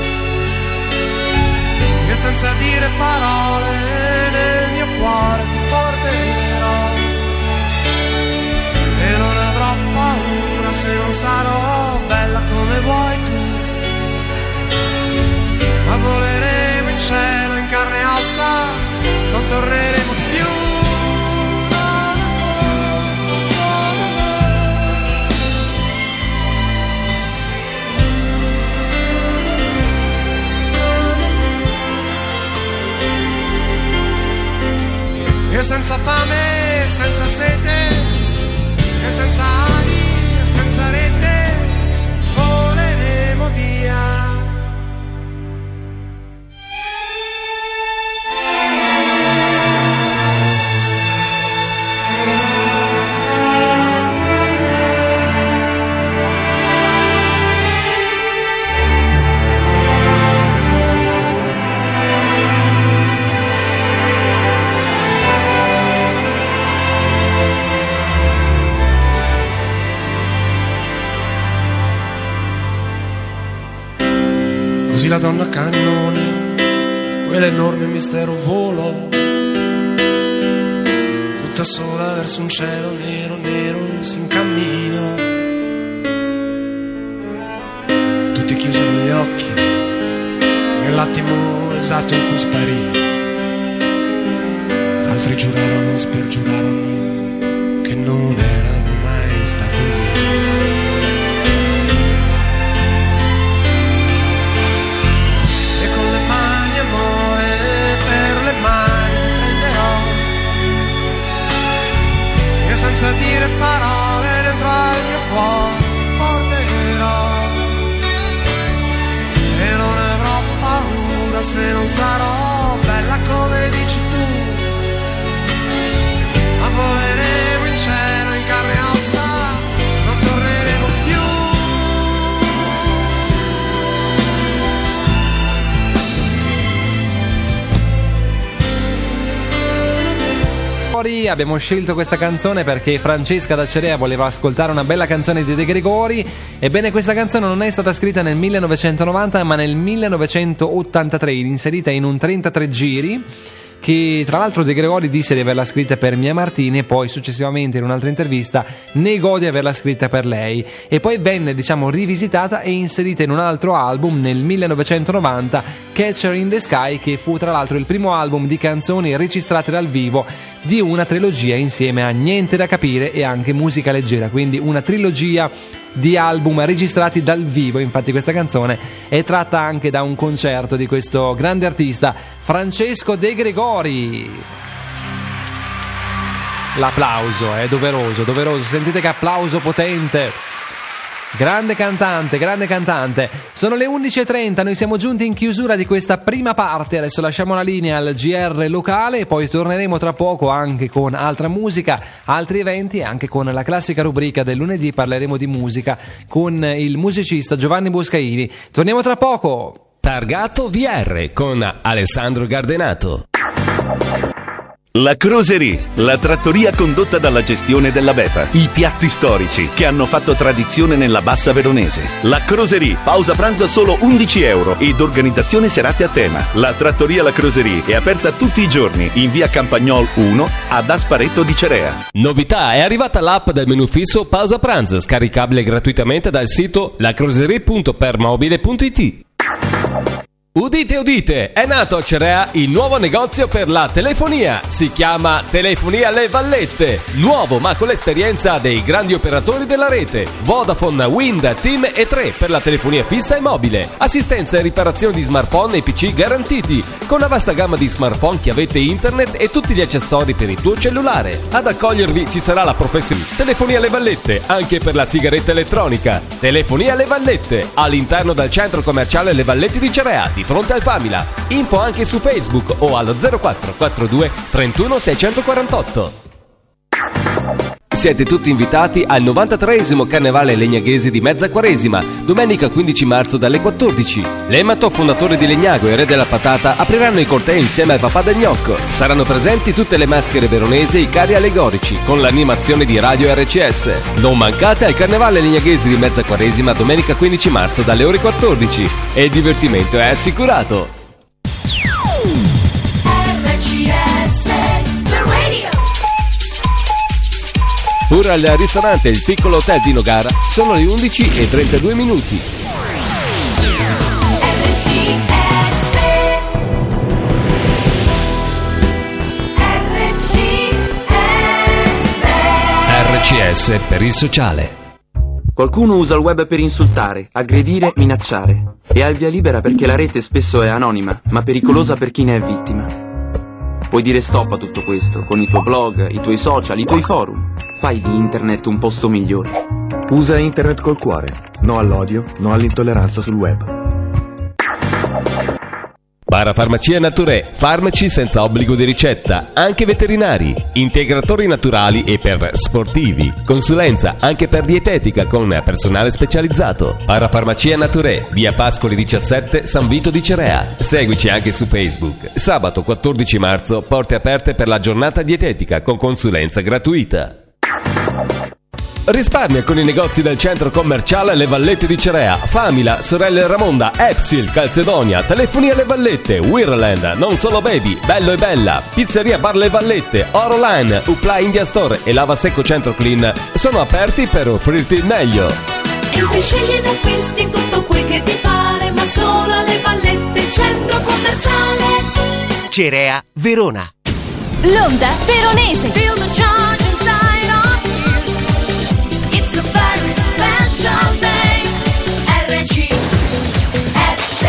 E senza dire parole nel mio cuore ti porterò. E non avrò paura se non sarò bella come vuoi tu. Ma voleremo in cielo in carne e ossa, non torneremo più. E senza fame, senza sete, e senza ali, e senza rete, voleremo via. Così la donna cannone, quell'enorme mistero volò, tutta sola verso un cielo nero, nero, si incamminò. Tutti chiusero gli occhi, nell'attimo esatto in cui sparì. Altri giurarono, spergiurarono, che non erano mai stati lì. Senza dire parole dentro al mio cuore ti porterò. E non avrò paura se non sarò bella come dici tu. Ma voleremo in cielo in carne e ossa, non torneremo più. Abbiamo scelto questa canzone perché Francesca da Cerea voleva ascoltare una bella canzone di De Gregori. Ebbene, questa canzone non è stata scritta nel millenovecentonovanta ma nel millenovecentottantatré, inserita in un trentatré giri, che tra l'altro De Gregori disse di averla scritta per Mia Martini e poi successivamente in un'altra intervista negò di averla scritta per lei, e poi venne, diciamo, rivisitata e inserita in un altro album nel millenovecentonovanta, Catcher in the Sky, che fu tra l'altro il primo album di canzoni registrate dal vivo di una trilogia insieme a Niente da capire e anche Musica leggera, quindi una trilogia di album registrati dal vivo. Infatti questa canzone è tratta anche da un concerto di questo grande artista Francesco De Gregori. L'applauso è doveroso, doveroso, sentite che applauso potente. Grande cantante, grande cantante. Sono le undici e trenta, noi siamo giunti in chiusura di questa prima parte. Adesso lasciamo la linea al G R locale e poi torneremo tra poco anche con altra musica, altri eventi e anche con la classica rubrica del lunedì. Parleremo di musica con il musicista Giovanni Boscaini. Torniamo tra poco. Targato V R con Alessandro Gardenato. La Croserie, la trattoria condotta dalla gestione della Bepa. I piatti storici che hanno fatto tradizione nella Bassa Veronese. La Croserie, pausa pranzo a solo undici euro ed organizzazione serate a tema. La trattoria La Croserie è aperta tutti i giorni in via Campagnol uno ad Asparetto di Cerea. Novità, è arrivata l'app del menù fisso pausa pranzo, scaricabile gratuitamente dal sito lacroserie punto permobile punto it. Udite, udite, è nato a Cerea il nuovo negozio per la telefonia. Si chiama Telefonia Le Vallette. Nuovo ma con l'esperienza dei grandi operatori della rete. Vodafone, Wind, Team e tre per la telefonia fissa e mobile. Assistenza e riparazione di smartphone e P C garantiti. Con una vasta gamma di smartphone, chiavette internet e tutti gli accessori per il tuo cellulare. Ad accogliervi ci sarà la professione Telefonia Le Vallette, anche per la sigaretta elettronica. Telefonia Le Vallette, all'interno del centro commerciale Le Vallette di Cerea, di fronte al Famila. Info anche su Facebook o allo zero quattro quattro due trentuno seicentoquarantotto. Siete tutti invitati al novantatreesimo Carnevale Legnaghese di Mezza Quaresima, domenica quindici marzo dalle quattordici. L'Emato, fondatore di Legnago e re della patata, apriranno i cortei insieme al papà del gnocco. Saranno presenti tutte le maschere veronesi e i carri allegorici, con l'animazione di Radio R C S. Non mancate al Carnevale Legnaghese di Mezza Quaresima domenica quindici marzo dalle ore quattordici. E il divertimento è assicurato. R C S, the radio. Ora al ristorante Il Piccolo Hotel di Nogara sono le undici e trentadue minuti. R C S, R C S, R C S per il sociale. Qualcuno usa il web per insultare, aggredire, minacciare e ha il via libera perché la rete spesso è anonima, ma pericolosa per chi ne è vittima. Puoi dire stop a tutto questo con i tuoi blog, i tuoi social, i tuoi forum. Fai di internet un posto migliore. Usa internet col cuore. No all'odio, no all'intolleranza sul web. Parafarmacia Nature, farmaci senza obbligo di ricetta, anche veterinari, integratori naturali e per sportivi, consulenza anche per dietetica con personale specializzato. Parafarmacia Nature, via Pascoli diciassette, San Vito di Cerea. Seguici anche su Facebook. Sabato quattordici marzo, porte aperte per la giornata dietetica con consulenza gratuita. Risparmia con i negozi del centro commerciale Le Vallette di Cerea, Famila, Sorelle Ramonda, Epsil, Calzedonia, Telefonia Le Vallette, Wirland, Non Solo Baby, Bello e Bella, Pizzeria Bar Le Vallette, Oroline, Upla India Store e Lava Secco Centro Clean sono aperti per offrirti il meglio. Entri, scegli ed acquisti tutto quel che ti pare, ma solo alle Vallette, centro commerciale Cerea, Verona. L'onda veronese. Feel the charge inside of you. It's a very special day. R C S.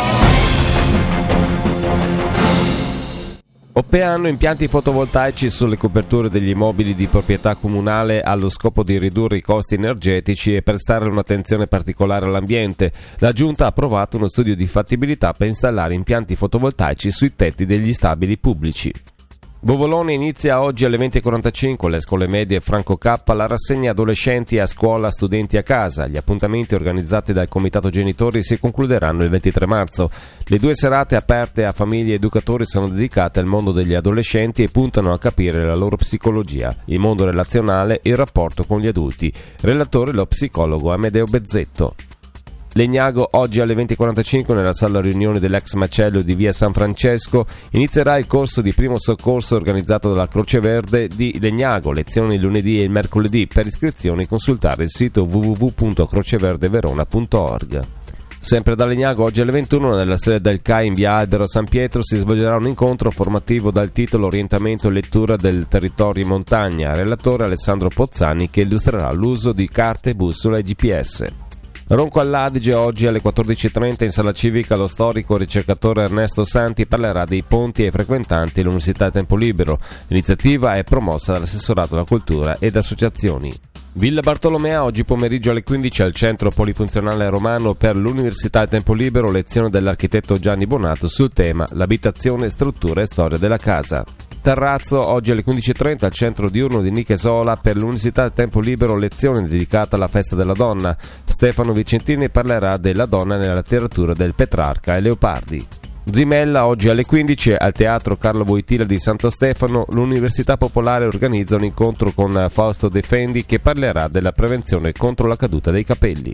Oppeano impianti fotovoltaici sulle coperture degli immobili di proprietà comunale allo scopo di ridurre i costi energetici e prestare un'attenzione particolare all'ambiente. La Giunta ha approvato uno studio di fattibilità per installare impianti fotovoltaici sui tetti degli stabili pubblici. Bovolone inizia oggi alle venti e quarantacinque alle scuole medie Franco K la rassegna adolescenti a scuola, studenti a casa. Gli appuntamenti organizzati dal Comitato Genitori si concluderanno il ventitré marzo. Le due serate aperte a famiglie e educatori sono dedicate al mondo degli adolescenti e puntano a capire la loro psicologia, il mondo relazionale e il rapporto con gli adulti. Relatore lo psicologo Amedeo Bezzetto. Legnago oggi alle venti e quarantacinque nella sala riunioni dell'ex macello di via San Francesco inizierà il corso di primo soccorso organizzato dalla Croce Verde di Legnago, lezioni il lunedì e il mercoledì. Per iscrizioni consultare il sito w w w punto croceverdeverona punto org. Sempre da Legnago oggi alle ventuno nella sede del C A I in via Albero San Pietro si svolgerà un incontro formativo dal titolo Orientamento e lettura del territorio in montagna. Relatore Alessandro Pozzani che illustrerà l'uso di carte, bussole e G P S. Ronco all'Adige oggi alle quattordici e trenta in sala civica lo storico ricercatore Ernesto Santi parlerà dei ponti ai frequentanti dell'Università Tempo Libero. L'iniziativa è promossa dall'assessorato alla cultura ed associazioni. Villa Bartolomea, oggi pomeriggio alle quindici al Centro Polifunzionale Romano per l'Università e Tempo Libero, lezione dell'architetto Gianni Bonato sul tema l'abitazione, struttura e storia della casa. Terrazzo, oggi alle quindici e trenta al Centro Diurno di Nike Sola per l'Università e Tempo Libero, lezione dedicata alla festa della donna. Stefano Vicentini parlerà della donna nella letteratura del Petrarca e Leopardi. Zimella, oggi alle quindici al Teatro Carlo Wojtyla di Santo Stefano, l'Università Popolare organizza un incontro con Fausto De Fendi che parlerà della prevenzione contro la caduta dei capelli.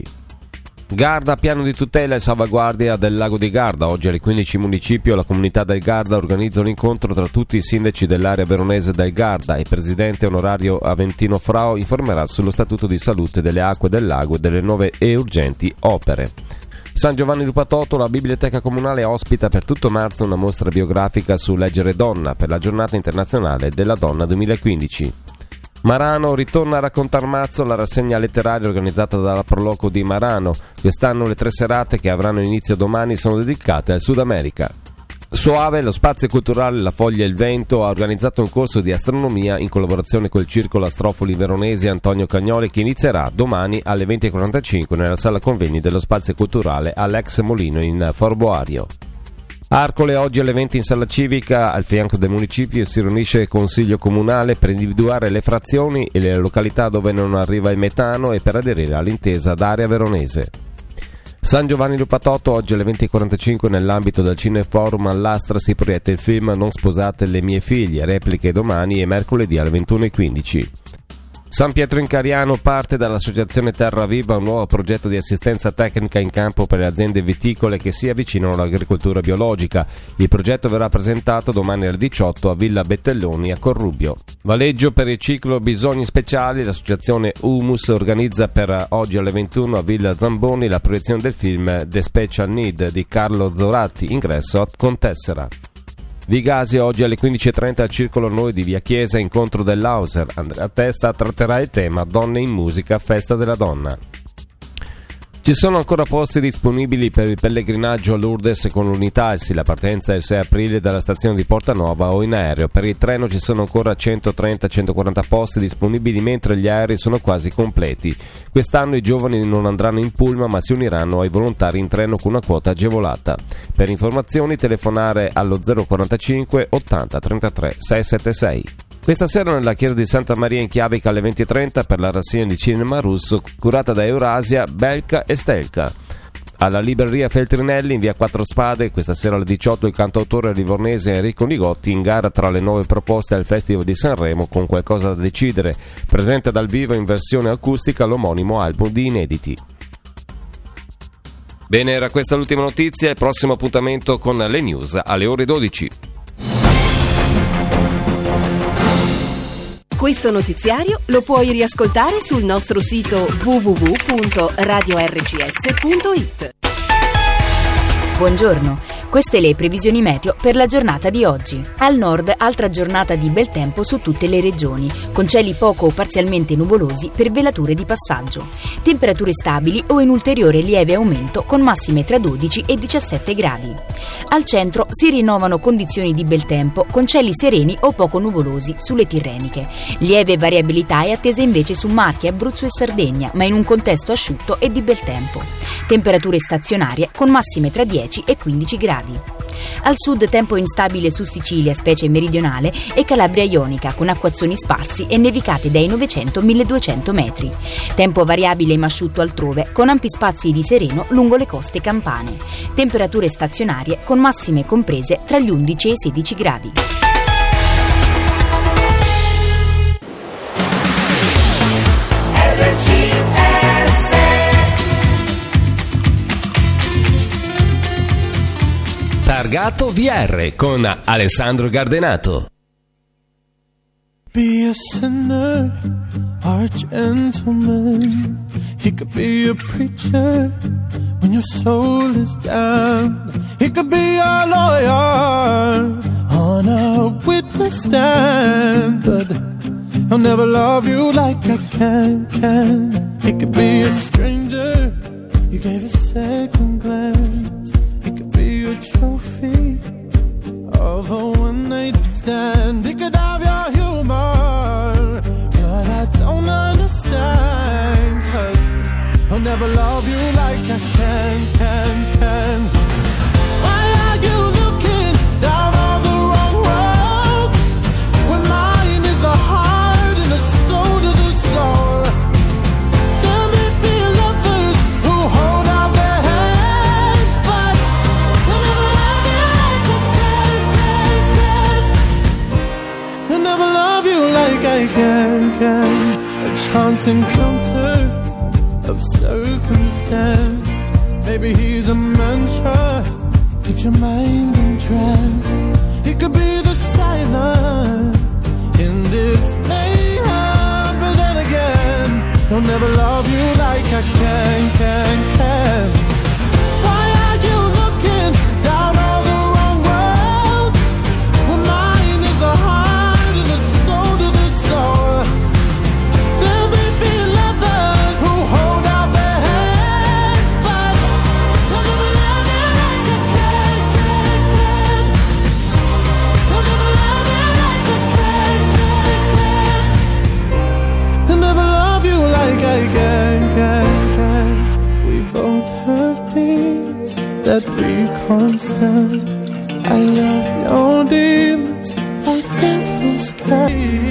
Garda, piano di tutela e salvaguardia del lago di Garda. Oggi alle quindici municipio la comunità del Garda organizza un incontro tra tutti i sindaci dell'area veronese del Garda. Il presidente onorario Aventino Frao informerà sullo statuto di salute delle acque del lago e delle nuove e urgenti opere. San Giovanni Lupatotto, la Biblioteca Comunale ospita per tutto marzo una mostra biografica su Leggere Donna per la Giornata Internazionale della Donna duemilaquindici. Marano, ritorna a Raccontar Mazzo, la rassegna letteraria organizzata dalla Proloco di Marano. Quest'anno le tre serate che avranno inizio domani sono dedicate al Sud America. Soave, lo spazio culturale La Foglia e il Vento ha organizzato un corso di astronomia in collaborazione col Circolo Astrofoli Veronesi Antonio Cagnoli che inizierà domani alle venti e quarantacinque nella sala convegni dello spazio culturale Alex Molino in Forboario. Arcole, oggi alle venti in sala civica al fianco del municipio si riunisce il Consiglio Comunale per individuare le frazioni e le località dove non arriva il metano e per aderire all'intesa d'area veronese. San Giovanni Lupatotto, oggi alle venti e quarantacinque nell'ambito del Cineforum all'Astra si proietta il film Non sposate le mie figlie, repliche domani e mercoledì alle ventuno e quindici. San Pietro in Cariano, parte dall'Associazione Terra Viva un nuovo progetto di assistenza tecnica in campo per le aziende viticole che si avvicinano all'agricoltura biologica. Il progetto verrà presentato domani alle diciotto a Villa Bettelloni a Corrubio. Valeggio, per il ciclo Bisogni Speciali, l'associazione Humus organizza per oggi alle ventuno a Villa Zamboni la proiezione del film The Special Need di Carlo Zoratti, ingresso con tessera. Vigasi, oggi alle quindici e trenta al Circolo Noi di Via Chiesa, incontro dell'Auser. Andrea Testa tratterà il tema Donne in musica, festa della donna. Ci sono ancora posti disponibili per il pellegrinaggio a Lourdes con l'Unitalsi. La partenza è il sei aprile dalla stazione di Portanova o in aereo. Per il treno ci sono ancora centotrenta centoquaranta posti disponibili, mentre gli aerei sono quasi completi. Quest'anno i giovani non andranno in pullman ma si uniranno ai volontari in treno con una quota agevolata. Per informazioni telefonare allo zero quarantacinque ottanta trentatré seicentosettantasei. Questa sera nella chiesa di Santa Maria in Chiavica alle venti e trenta per la rassegna di cinema russo curata da Eurasia, Belka e Stelka. Alla libreria Feltrinelli in via Quattro Spade questa sera alle diciotto il cantautore livornese Enrico Nigotti in gara tra le nuove proposte al Festival di Sanremo con Qualcosa da decidere. Presenta dal vivo in versione acustica l'omonimo album di inediti. Bene, era questa l'ultima notizia. Il prossimo appuntamento con le news alle ore dodici. Questo notiziario lo puoi riascoltare sul nostro sito w w w punto radio r c s punto i t. Buongiorno, queste le previsioni meteo per la giornata di oggi. Al nord, altra giornata di bel tempo su tutte le regioni, con cieli poco o parzialmente nuvolosi per velature di passaggio. Temperature stabili o in ulteriore lieve aumento con massime tra dodici e diciassette gradi. Al centro si rinnovano condizioni di bel tempo con cieli sereni o poco nuvolosi sulle Tirreniche. Lieve variabilità è attesa invece su Marche, Abruzzo e Sardegna, ma in un contesto asciutto e di bel tempo. Temperature stazionarie con massime tra dieci e quindici gradi. Al sud tempo instabile su Sicilia, specie meridionale, e Calabria ionica con acquazzoni sparsi e nevicate dai novecento ai milleduecento metri. Tempo variabile ma asciutto altrove, con ampi spazi di sereno lungo le coste campane. Temperature stazionarie con massime comprese tra gli undici e i sedici gradi. Targato V R con Alessandro Gardenato. Be a sinner or a gentleman. He could be a preacher when your soul is down. He could be a lawyer on a witness stand, but he'll never love you like I can, can. He could be a stranger you gave a second glance. He could be a trophy of a one-night stand. He could have your humor, but I don't understand. never love you like I can, can, can. Why are you looking down on the wrong road when mine is the heart and the soul to the soul? There may be lovers who hold out their hands, but they'll never love you like I can, can, can. They'll never love you like I can, can. A chance encounter of circumstance. Maybe he's a mantra, keep your mind in trance. He could be the silence in this mayhem, but then again, he'll never love you like I can, can, can. Why are you looking down on the wrong road when mine is the heart and the soul to the soul? There may be lovers who hold out their hands, but they'll never love you like I can, can, can. They'll never love you like I can, can, can. They'll never love you like I can, can, can. We both have demons that we can't stand. I love your demons like devils can.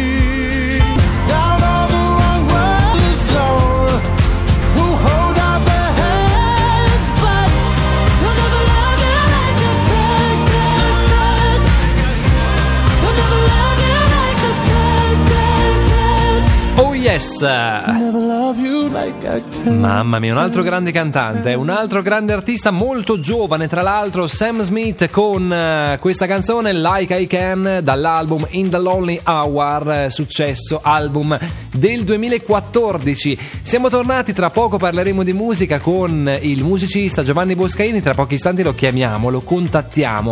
Down on the wrong road, soul who hold out their hands, but they'll never love you like I can, can, can. They'll never love you like I can, can, can. Oh yes! Never love you like I can. Mamma mia, un altro grande cantante, un altro grande artista molto giovane, tra l'altro Sam Smith con uh, questa canzone Like I Can dall'album In the Lonely Hour, uh, successo album del duemilaquattordici. Siamo tornati, tra poco parleremo di musica con il musicista Giovanni Boscaini, tra pochi istanti lo chiamiamo, lo contattiamo.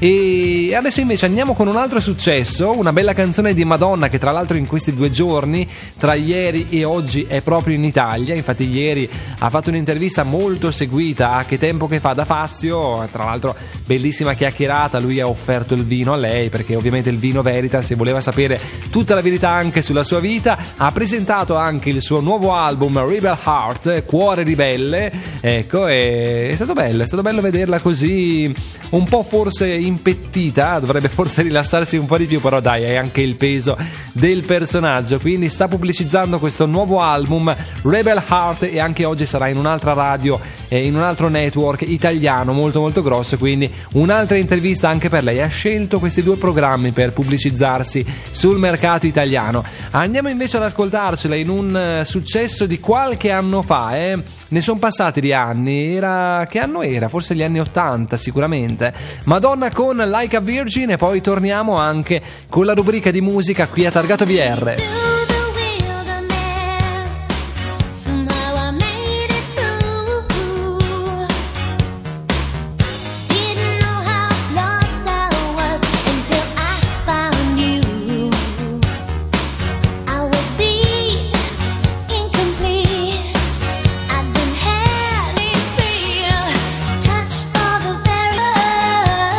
E adesso invece andiamo con un altro successo, una bella canzone di Madonna che tra l'altro in questi due giorni, tra ieri e oggi, è proprio in Italia. Infatti ieri ha fatto un'intervista molto seguita a Che tempo che fa da Fazio, tra l'altro bellissima chiacchierata, lui ha offerto il vino a lei perché ovviamente il vino verita, se voleva sapere tutta la verità anche sulla sua vita. Ha presentato anche il suo nuovo album Rebel Heart, Cuore ribelle, ecco, e è stato bello, è stato bello vederla così un po' forse impettita, dovrebbe forse rilassarsi un po' di più, però dai, è anche il peso del personaggio. Quindi sta pubblicizzando questo nuovo album Rebel Heart e anche oggi sarà in un'altra radio e in un altro network italiano molto molto grosso, quindi un'altra intervista anche per lei. Ha scelto questi due programmi per pubblicizzarsi sul mercato italiano. Andiamo invece ad ascoltarcela in un successo di qualche anno fa, eh? Ne sono passati di anni, era... che anno era? Forse gli anni ottanta sicuramente. Madonna con Like a Virgin e poi torniamo anche con la rubrica di musica qui a Targato V R.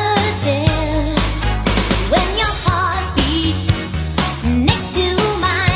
When your heart beats next to mine.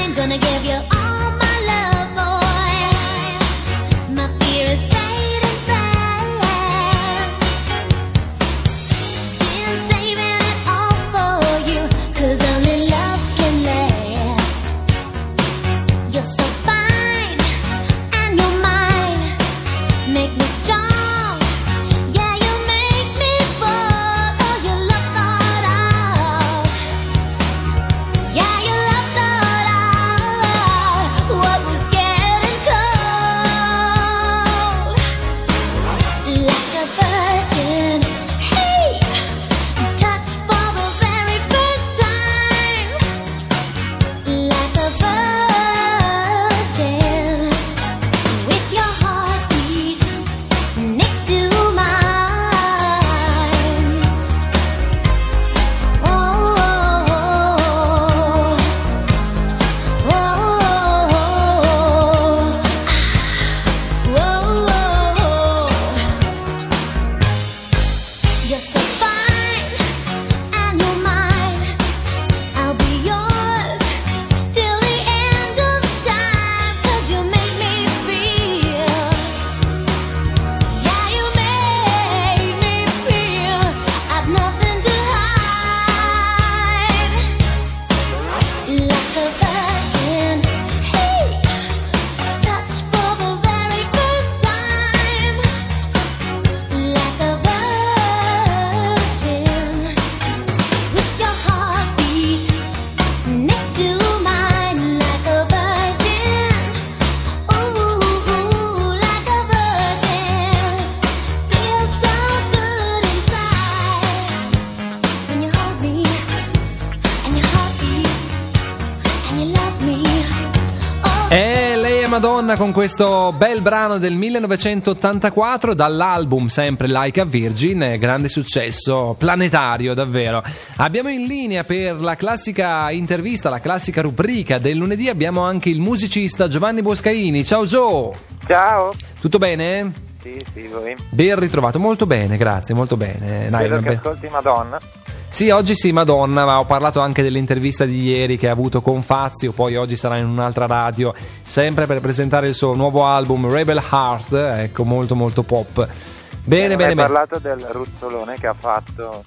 Madonna con questo bel brano del millenovecentottantaquattro dall'album sempre Like a Virgin, grande successo planetario davvero. Abbiamo in linea per la classica intervista, la classica rubrica del lunedì, abbiamo anche il musicista Giovanni Boscaini. Ciao Gio! Ciao! Tutto bene? Sì, sì, voi? Ben ritrovato, molto bene, grazie, molto bene. Dai, Vedo che vabbè. ascolti Madonna. Sì, oggi sì, Madonna, ma ho parlato anche dell'intervista di ieri che ha avuto con Fazio, poi oggi sarà in un'altra radio, sempre per presentare il suo nuovo album Rebel Heart, ecco, molto molto pop. Bene, eh, bene, hai bene. parlato del ruzzolone che ha fatto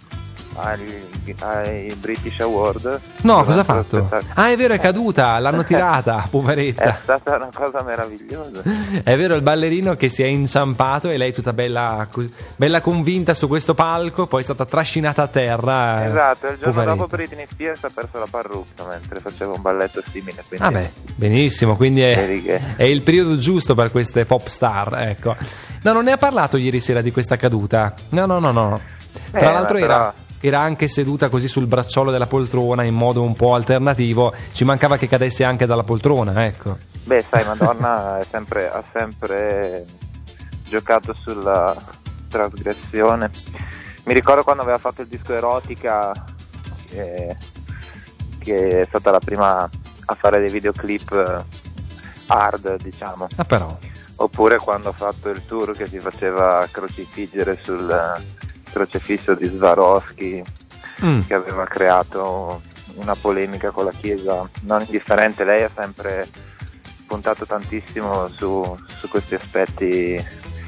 ai, ai British Award. No, cosa ha fatto? Spettacolo. Ah, è vero, è caduta, l'hanno tirata, È poveretta. stata una cosa meravigliosa. È vero, il ballerino che si è inciampato e lei tutta bella, bella convinta su questo palco, poi è stata trascinata a terra. Esatto, il giorno poveretta. dopo Britney Spears ha perso la parrucca mentre faceva un balletto simile. Quindi Ah beh, benissimo, quindi è, Vedi che- è il periodo giusto per queste pop star, ecco. No, non ne ha parlato ieri sera di questa caduta. No, no, no, no. Tra Eh, l'altro ma era, però- era anche seduta così sul bracciolo della poltrona in modo un po' alternativo. Ci mancava che cadesse anche dalla poltrona, ecco. Beh, sai, Madonna è sempre, ha sempre giocato sulla trasgressione. Mi ricordo quando aveva fatto il disco Erotica, eh, che è stata la prima a fare dei videoclip eh, hard, diciamo. Ah, però. Oppure quando ha fatto il tour che si faceva crocifiggere sul eh, crocefisso di Swarovski, Mm. che aveva creato una polemica con la Chiesa non indifferente. Lei ha sempre puntato tantissimo su, su questi aspetti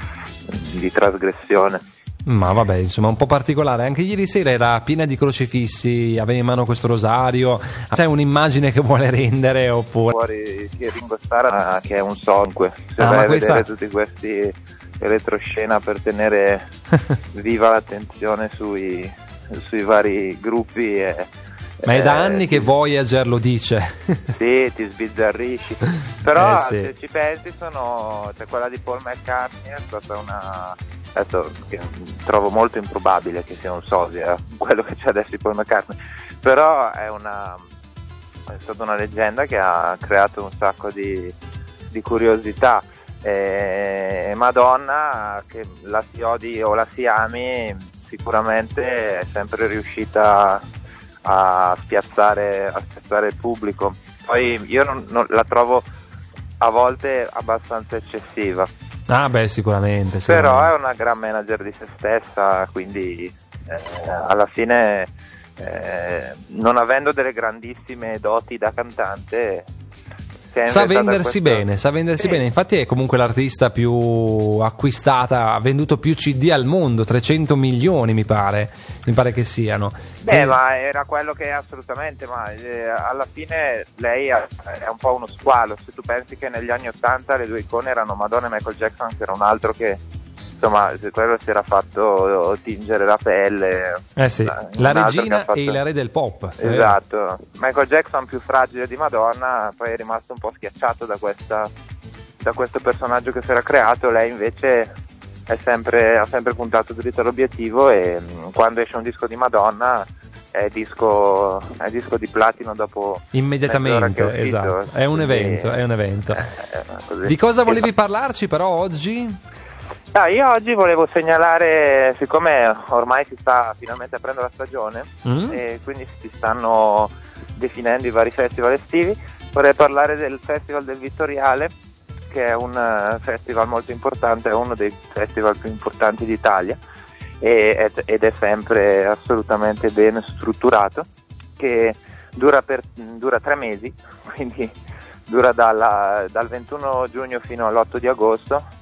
di trasgressione. Ma vabbè, insomma, un po' particolare. Anche ieri sera era piena di crocefissi, aveva in mano questo rosario. C'è un'immagine che vuole rendere oppure... Fuori sia Ringo Starr che è un sonque. Se Ah, vai ma a questa- vedere tutti questi retroscena per tenere viva l'attenzione sui, sui vari gruppi e, Ma è da eh, anni che Voyager lo dice. sì, ti sbizzarrisci. Però Eh, sì. se ci pensi, sono, cioè, quella di Paul McCartney è stata una, adesso che trovo molto improbabile che sia un sosia quello che c'è adesso di Paul McCartney, però è una è stata una leggenda che ha creato un sacco di, di curiosità. E Madonna, che la si odi o la si ami, sicuramente è sempre riuscita a spiazzare, a spiazzare il pubblico. Poi io non, non, la trovo a volte abbastanza eccessiva, Ah beh, sicuramente, però sicuramente. è una gran manager di se stessa, quindi eh, alla fine eh, non avendo delle grandissime doti da cantante si è Sa inventata vendersi questa- bene, sa vendersi Sì. bene. Infatti è comunque l'artista più acquistata, ha venduto più C D al mondo, trecento milioni mi pare, mi pare che siano. Beh, Quindi- ma era quello che è assolutamente, ma eh, alla fine lei è, è un po' uno squalo. Se tu pensi che negli anni Ottanta le due icone erano Madonna e Michael Jackson, che era un altro che, insomma, se quello si era fatto tingere la pelle. Eh sì, un la altro che regina ha fatto- e il re del pop. eh. Esatto, Michael Jackson più fragile di Madonna, poi è rimasto un po' schiacciato da, questa, da questo personaggio che si era creato. Lei invece è sempre, ha sempre puntato dritto all'obiettivo e mh, quando esce un disco di Madonna è disco, è disco di platino dopo mezz'ora che Immediatamente, è uscito. esatto. È un Quindi, evento, è un evento. eh, così. Di cosa volevi parlarci però oggi? Ah, io oggi volevo segnalare, siccome ormai si sta finalmente aprendo la stagione Mm? e quindi si stanno definendo i vari festival estivi, vorrei parlare del Festival del Vittoriale, che è un eh, festival molto importante, è uno dei festival più importanti d'Italia e- ed ed è sempre assolutamente ben strutturato, che dura, per, dura tre mesi, quindi dura dalla- dal ventuno giugno fino all'otto di agosto.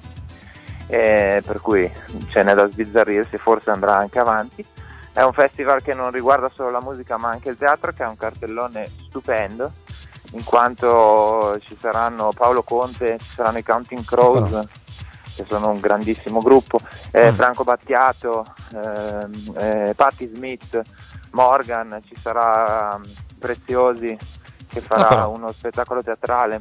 Eh, per cui ce n'è da sbizzarrirsi, forse andrà anche avanti. È un festival che non riguarda solo la musica ma anche il teatro, che ha un cartellone stupendo, in quanto ci saranno Paolo Conte, ci saranno i Counting Crows, Oh. che sono un grandissimo gruppo, eh, Mm. Franco Battiato, ehm, eh, Patti Smith, Morgan, ci sarà um, Preziosi che Ah, farà però. uno spettacolo teatrale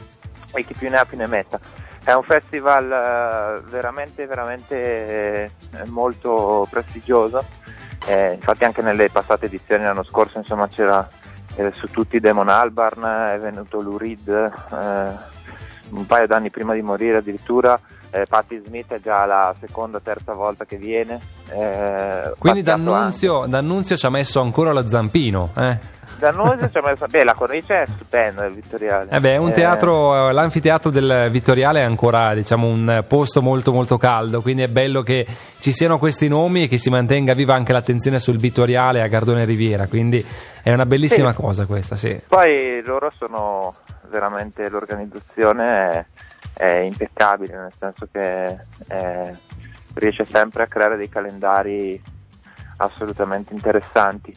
e chi più ne ha più ne metta. È un festival eh, veramente veramente eh, molto prestigioso, eh, infatti anche nelle passate edizioni l'anno scorso, insomma, c'era eh, su tutti Damon Albarn, è venuto Lou Reed, eh, un paio d'anni prima di morire addirittura. eh, Patti Smith è già la seconda, terza volta che viene. eh, Quindi Battiato D'Annunzio, D'Annunzio ci ha messo ancora lo zampino, eh? D'Annunzio ci ha messo, beh, la cornice è stupenda, il Vittoriale. Eh beh, un teatro, l'anfiteatro del Vittoriale è ancora, diciamo, un posto molto molto caldo, quindi è bello che ci siano questi nomi e che si mantenga viva anche l'attenzione sul Vittoriale a Gardone Riviera, quindi è una bellissima sì. cosa questa, sì. Poi loro sono veramente, l'organizzazione è, è impeccabile, nel senso che è, riesce sempre a creare dei calendari assolutamente interessanti.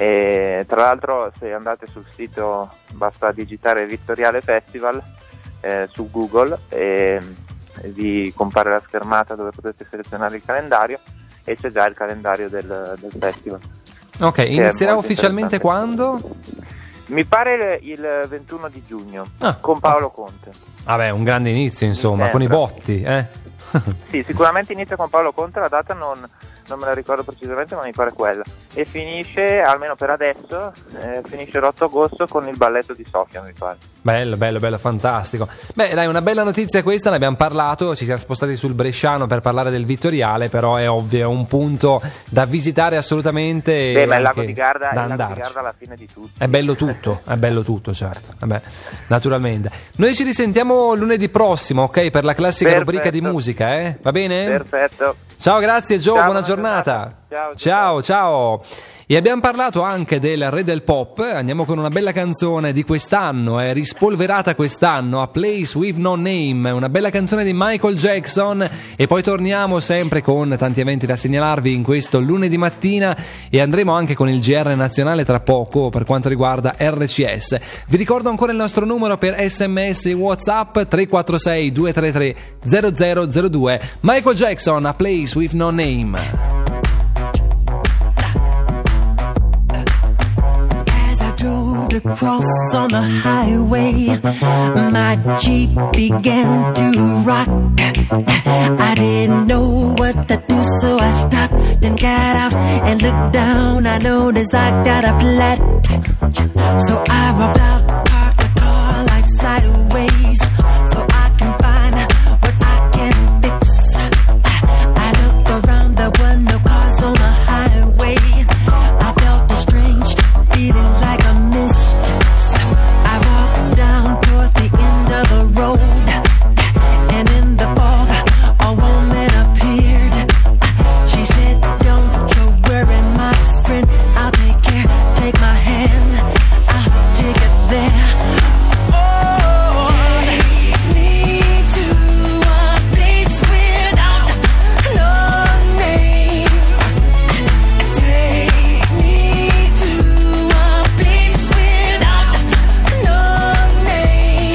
E tra l'altro, se andate sul sito basta digitare Vittoriale Festival eh, su Google e, e vi compare la schermata dove potete selezionare il calendario e c'è già il calendario del, del festival. Ok, inizierà ufficialmente quando? Mi pare il, il ventuno di giugno ah, con Paolo Conte. Vabbè, un grande inizio insomma, con i botti, eh? Sì, sicuramente inizia con Paolo Conte, la data non, non me la ricordo precisamente, ma mi pare quella. E finisce, almeno per adesso, eh, finisce l'otto agosto con il balletto di Sofia, mi pare. Bello, bello, bello, fantastico. Beh, dai, una bella notizia questa, ne abbiamo parlato, ci siamo spostati sul bresciano per parlare del Vittoriale, però è ovvio, è un punto da visitare assolutamente. Beh, ma il lago di Garda, da il lago andarci. di Garda alla fine di tutto. È bello tutto, è bello tutto, certo. Vabbè, naturalmente. Noi ci risentiamo lunedì prossimo, ok? Per la classica Perfetto. rubrica di musica, eh? Va bene? Perfetto. Ciao, grazie Gio, Ciao, buona buona giornata. giornata. Ciao, ciao, ciao. E abbiamo parlato anche del re del pop, andiamo con una bella canzone di quest'anno, è rispolverata quest'anno, A Place With No Name, una bella canzone di Michael Jackson, e poi torniamo sempre con tanti eventi da segnalarvi in questo lunedì mattina e andremo anche con il G R nazionale tra poco per quanto riguarda R C S. Vi ricordo ancora il nostro numero per sms e WhatsApp tre quattro sei due tre tre zero zero zero due. Michael Jackson, A Place With No Name. Across on the highway, my Jeep began to rock. I didn't know what to do, so I stopped and got out and looked down. I noticed I got a flat, so I walked out, parked the car like sideways, so I can find what I can fix. I looked around, there were no cars on the highway. I felt a strange feeling like a mist. So I walked down toward the end of the road, and in the fog a woman appeared. She said, "Don't you worry, my friend, I'll take care. Take my hand, I'll take it there." Oh, take me to a place without no name. Take me to a place without no name.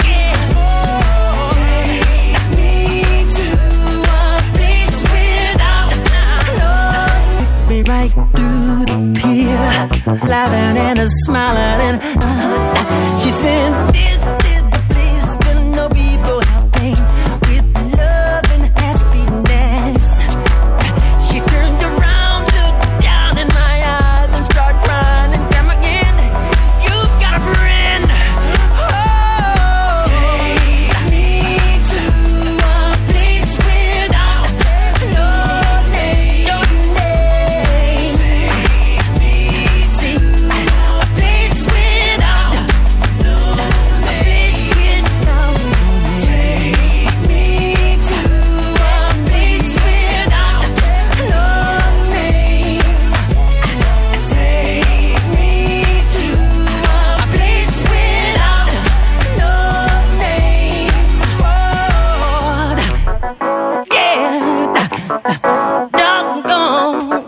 Take me to a place without no name. Me right through the pier, laughing and a smiling, and uh, she said, "This is the place where no people have pain, with love and happiness." She turned around, looked down in my eyes, and started crying and come again. "You've got a friend." Oh, take me to a place without no name. No name. Take me to a place without no name. A place without no name. Take me to a place without no name. Take me to a place without no name. Oh, yeah, doggone.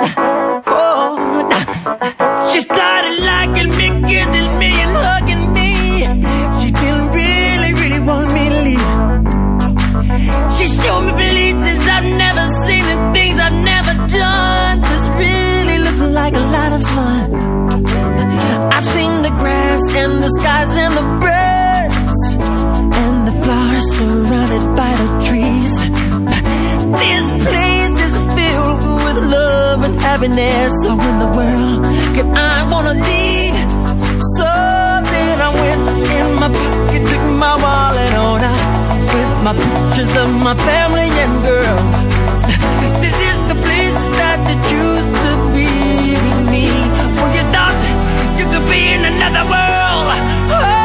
Oh, she started liking me, kissing me, and hugging me. She didn't really, really want me to leave. She showed me places I've never seen and things I've never done. This really looks like a lot of fun. I've seen the grass and the skies and the birds and the flowers surrounded by the trees. This place is filled with love and happiness. So in the world could I wanna leave? So then I went in my pocket, took my wallet on out with my pictures of my family and girls. This is the place that you choose to be with me. When you thought you could be in another world. Oh.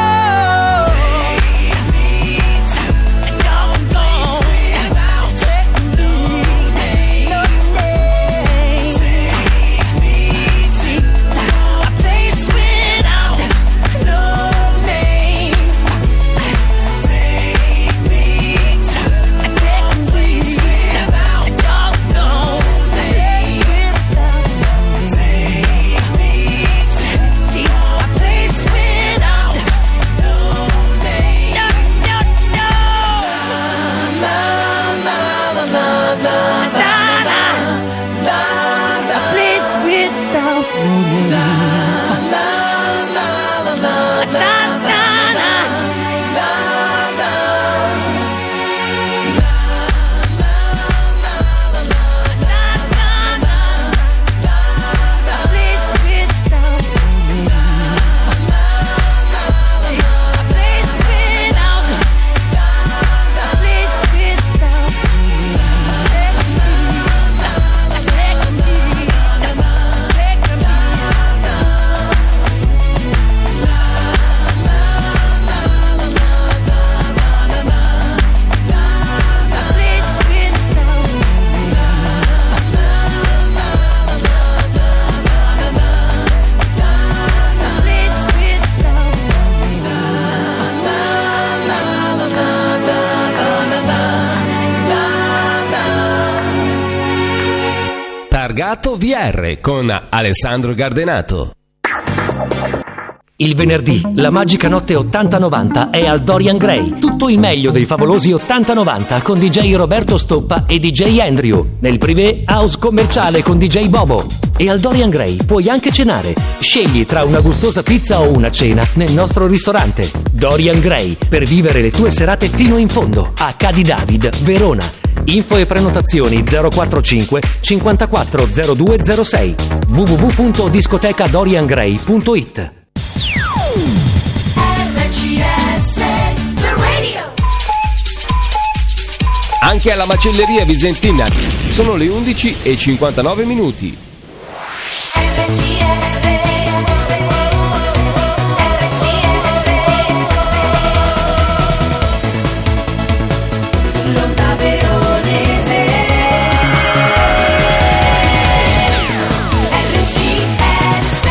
Targato V R con Alessandro Gardenato. Il venerdì, la magica notte ottanta novanta è al Dorian Gray. Tutto il meglio dei favolosi ottanta novanta con D J Roberto Stoppa e D J Andrew. Nel privé, house commerciale con D J Bobo. E al Dorian Gray puoi anche cenare. Scegli tra una gustosa pizza o una cena nel nostro ristorante. Dorian Gray, per vivere le tue serate fino in fondo. A Ca' di David, Verona. Info e prenotazioni zero quarantacinque cinquantaquattro zero due zero sei w w w punto discoteca dorian gray punto it. R C S, the radio. Anche alla macelleria Visentina sono le undici e cinquantanove minuti. R C S, l'onda veronese. R C S.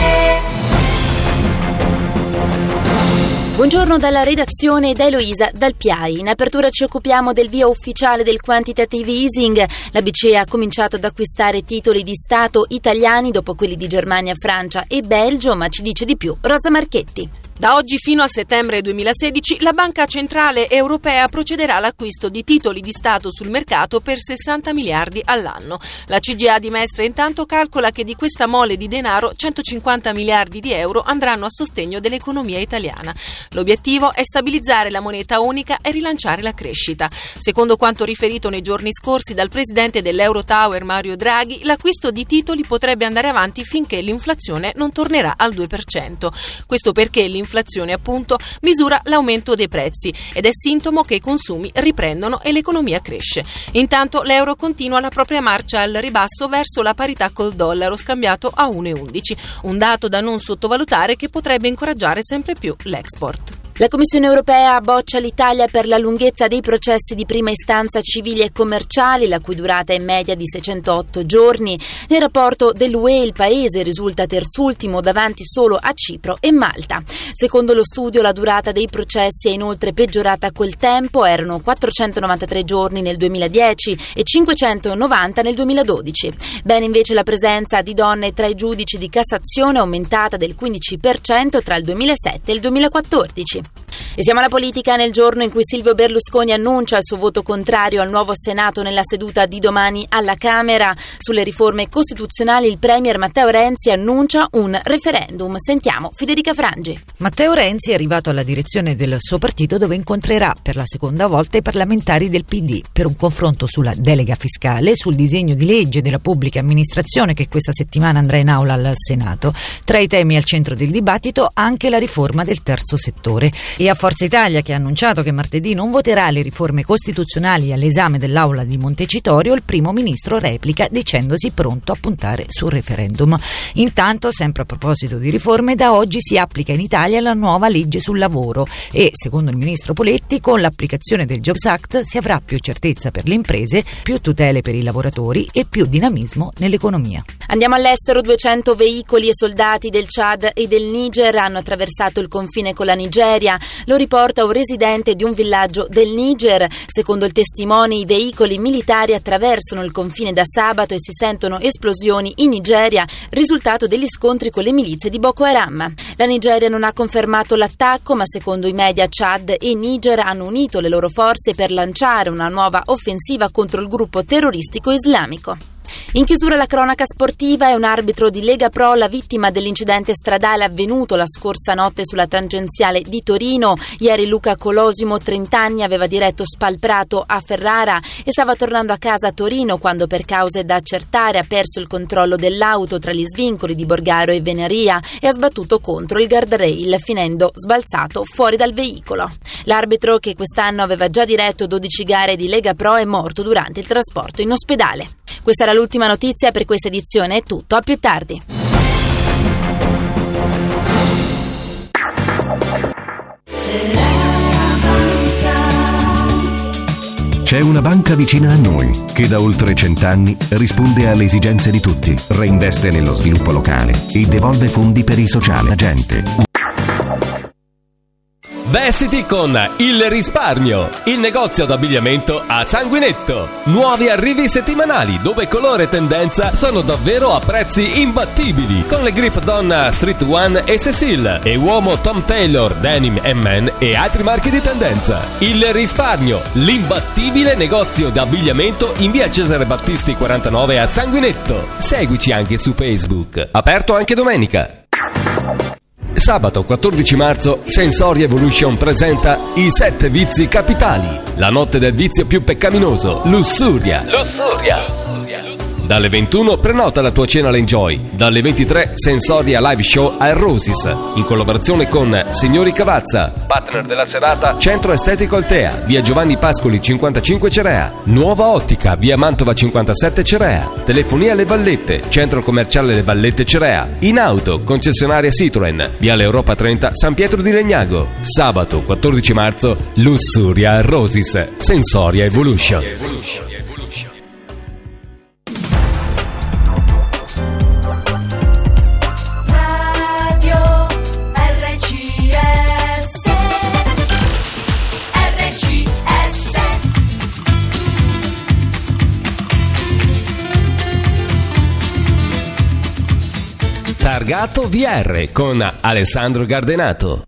Buongiorno dalla redazione da Eloisa Dal Piai. In apertura ci occupiamo del via ufficiale del quantitative easing. La B C E ha cominciato ad acquistare titoli di Stato italiani dopo quelli di Germania, Francia e Belgio, ma ci dice di più Rosa Marchetti. Da oggi fino a settembre duemilasedici la Banca Centrale Europea procederà all'acquisto di titoli di Stato sul mercato per sessanta miliardi all'anno. La C G A di Mestre intanto calcola che di questa mole di denaro centocinquanta miliardi di euro andranno a sostegno dell'economia italiana. L'obiettivo è stabilizzare la moneta unica e rilanciare la crescita. Secondo quanto riferito nei giorni scorsi dal presidente dell'Eurotower Mario Draghi, l'acquisto di titoli potrebbe andare avanti finché l'inflazione non tornerà al due per cento. Questo perché l'inflazione L'inflazione, appunto, misura l'aumento dei prezzi ed è sintomo che i consumi riprendono e l'economia cresce. Intanto l'euro continua la propria marcia al ribasso verso la parità col dollaro scambiato a uno virgola undici, un dato da non sottovalutare che potrebbe incoraggiare sempre più l'export. La Commissione europea boccia l'Italia per la lunghezza dei processi di prima istanza civili e commerciali, la cui durata è media di seicentootto giorni. Nel rapporto dell'U E il paese risulta terzultimo davanti solo a Cipro e Malta. Secondo lo studio la durata dei processi è inoltre peggiorata col tempo, erano quattrocentonovantatré giorni nel duemiladieci e cinquecentonovanta nel duemiladodici. Bene invece la presenza di donne tra i giudici di Cassazione, aumentata del quindici per cento tra il duemilasette e il duemilaquattordici. E siamo alla politica nel giorno in cui Silvio Berlusconi annuncia il suo voto contrario al nuovo Senato nella seduta di domani alla Camera. Sulle riforme costituzionali il premier Matteo Renzi annuncia un referendum. Sentiamo Federica Frangi. Matteo Renzi è arrivato alla direzione del suo partito, dove incontrerà per la seconda volta i parlamentari del P D per un confronto sulla delega fiscale, sul disegno di legge della pubblica amministrazione che questa settimana andrà in aula al Senato. Tra i temi al centro del dibattito anche la riforma del terzo settore. Camere. E a Forza Italia, che ha annunciato che martedì non voterà le riforme costituzionali all'esame dell'Aula di Montecitorio, il primo ministro replica dicendosi pronto a puntare sul referendum. Intanto, sempre a proposito di riforme, da oggi si applica in Italia la nuova legge sul lavoro e, secondo il ministro Poletti, con l'applicazione del Jobs Act si avrà più certezza per le imprese, più tutele per i lavoratori e più dinamismo nell'economia. Andiamo all'estero. duecento veicoli e soldati del Chad e del Niger hanno attraversato il confine con la Nigeria. Lo riporta un residente di un villaggio del Niger. Secondo il testimone, i veicoli militari attraversano il confine da sabato e si sentono esplosioni in Nigeria, risultato degli scontri con le milizie di Boko Haram. La Nigeria non ha confermato l'attacco, ma secondo i media Chad e Niger hanno unito le loro forze per lanciare una nuova offensiva contro il gruppo terroristico islamico. In chiusura la cronaca sportiva. È un arbitro di Lega Pro la vittima dell'incidente stradale avvenuto la scorsa notte sulla tangenziale di Torino. Ieri Luca Colosimo, trenta anni, aveva diretto Spalprato a Ferrara e stava tornando a casa a Torino quando, per cause da accertare, ha perso il controllo dell'auto tra gli svincoli di Borgaro e Venaria e ha sbattuto contro il guardrail, finendo sbalzato fuori dal veicolo. L'arbitro, che quest'anno aveva già diretto dodici gare di Lega Pro, è morto durante il trasporto in ospedale. Questa era l'ultima notizia per questa edizione. È tutto, a più tardi. C'è una banca vicina a noi che da oltre cent'anni risponde alle esigenze di tutti, reinveste nello sviluppo locale e devolve fondi per il sociale. La gente. Vestiti con Il Risparmio, il negozio d'abbigliamento a sanguinetto. Nuovi arrivi settimanali dove colore e tendenza sono davvero a prezzi imbattibili, con le Griff Donna Street One e Cecil e uomo Tom Taylor, Denim and Men e altri marchi di tendenza. Il Risparmio, l'imbattibile negozio d'abbigliamento in via Cesare Battisti quarantanove a Sanguinetto. Seguici anche su Facebook. Aperto anche domenica. Sabato quattordici marzo Sensory Evolution presenta I sette vizi capitali. La notte del vizio più peccaminoso, lussuria. Lussuria. Dalle ventuno prenota la tua cena all'Enjoy. Dalle ventitré Sensoria Live Show al Rosis, in collaborazione con Signori Cavazza, partner della serata Centro Estetico Altea, via Giovanni Pascoli cinquantacinque Cerea. Nuova Ottica, via Mantova cinquantasette Cerea. Telefonia Le Vallette, Centro Commerciale Le Vallette Cerea. In auto, concessionaria Citroen, via Europa trenta San Pietro di Legnago. Sabato quattordici marzo Lussuria al Rosis, Sensoria Evolution. Targato V R con Alessandro Gardenato.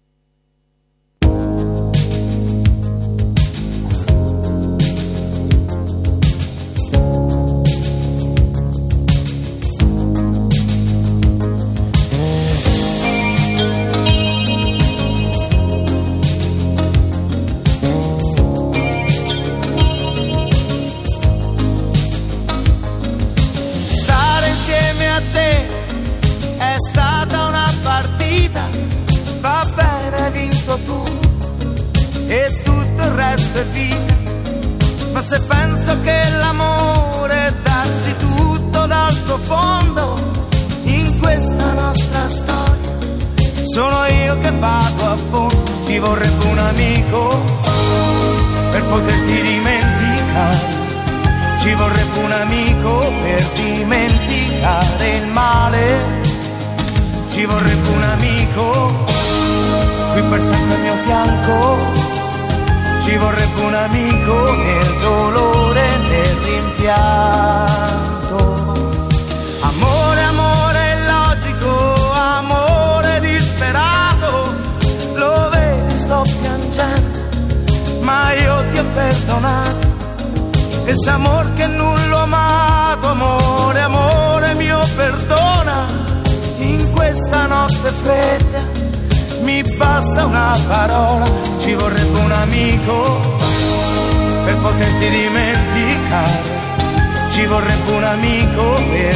Ma se penso che l'amore è darsi tutto dal profondo in questa nostra storia, sono io che vado a fondo. Ci vorrebbe un amico per poterti dimenticare, ci vorrebbe un amico per dimenticare il male, ci vorrebbe un amico qui per sempre al mio fianco. Ci vorrebbe un amico nel dolore, nel rimpianto. Amore, amore illogico, amore disperato. Lo vedi, sto piangendo, ma io ti ho perdonato. Ese amor che non l'ho amato, amore, amore mio, perdona. In questa notte fredda mi basta una parola. Ci vorrebbe un amico per poterti dimenticare, ci vorrebbe un amico per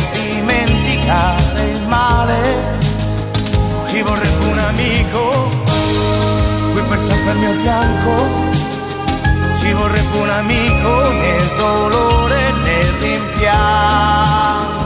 dimenticare il male, ci vorrebbe un amico sempre al mio fianco. Ci vorrebbe un amico nel dolore e nel rimpianto.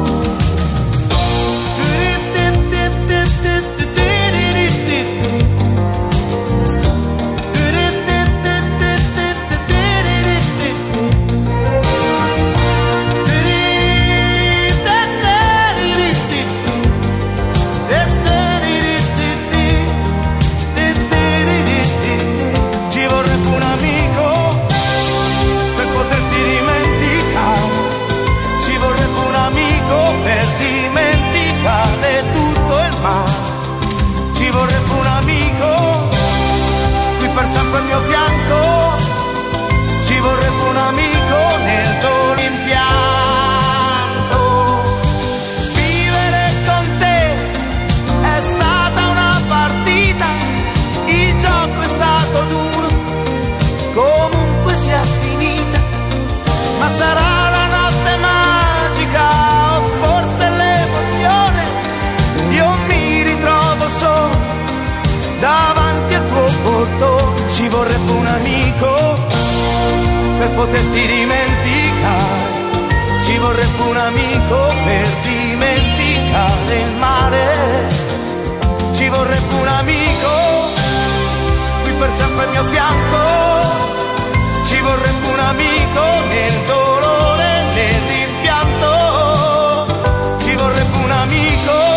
Al mio fianco ci vorrebbe un amico nel tuo rimpianto. Vivere con te è stata una partita, il gioco è stato duro, comunque sia finita, ma sarà la notte magica o forse l'emozione. Io mi ritrovo solo davanti al tuo portone. Ci vorrebbe un amico per poterti dimenticare, ci vorrebbe un amico per dimenticare il male, ci vorrebbe un amico qui per sempre al mio fianco, ci vorrebbe un amico nel dolore e nel rimpianto, ci vorrebbe un amico.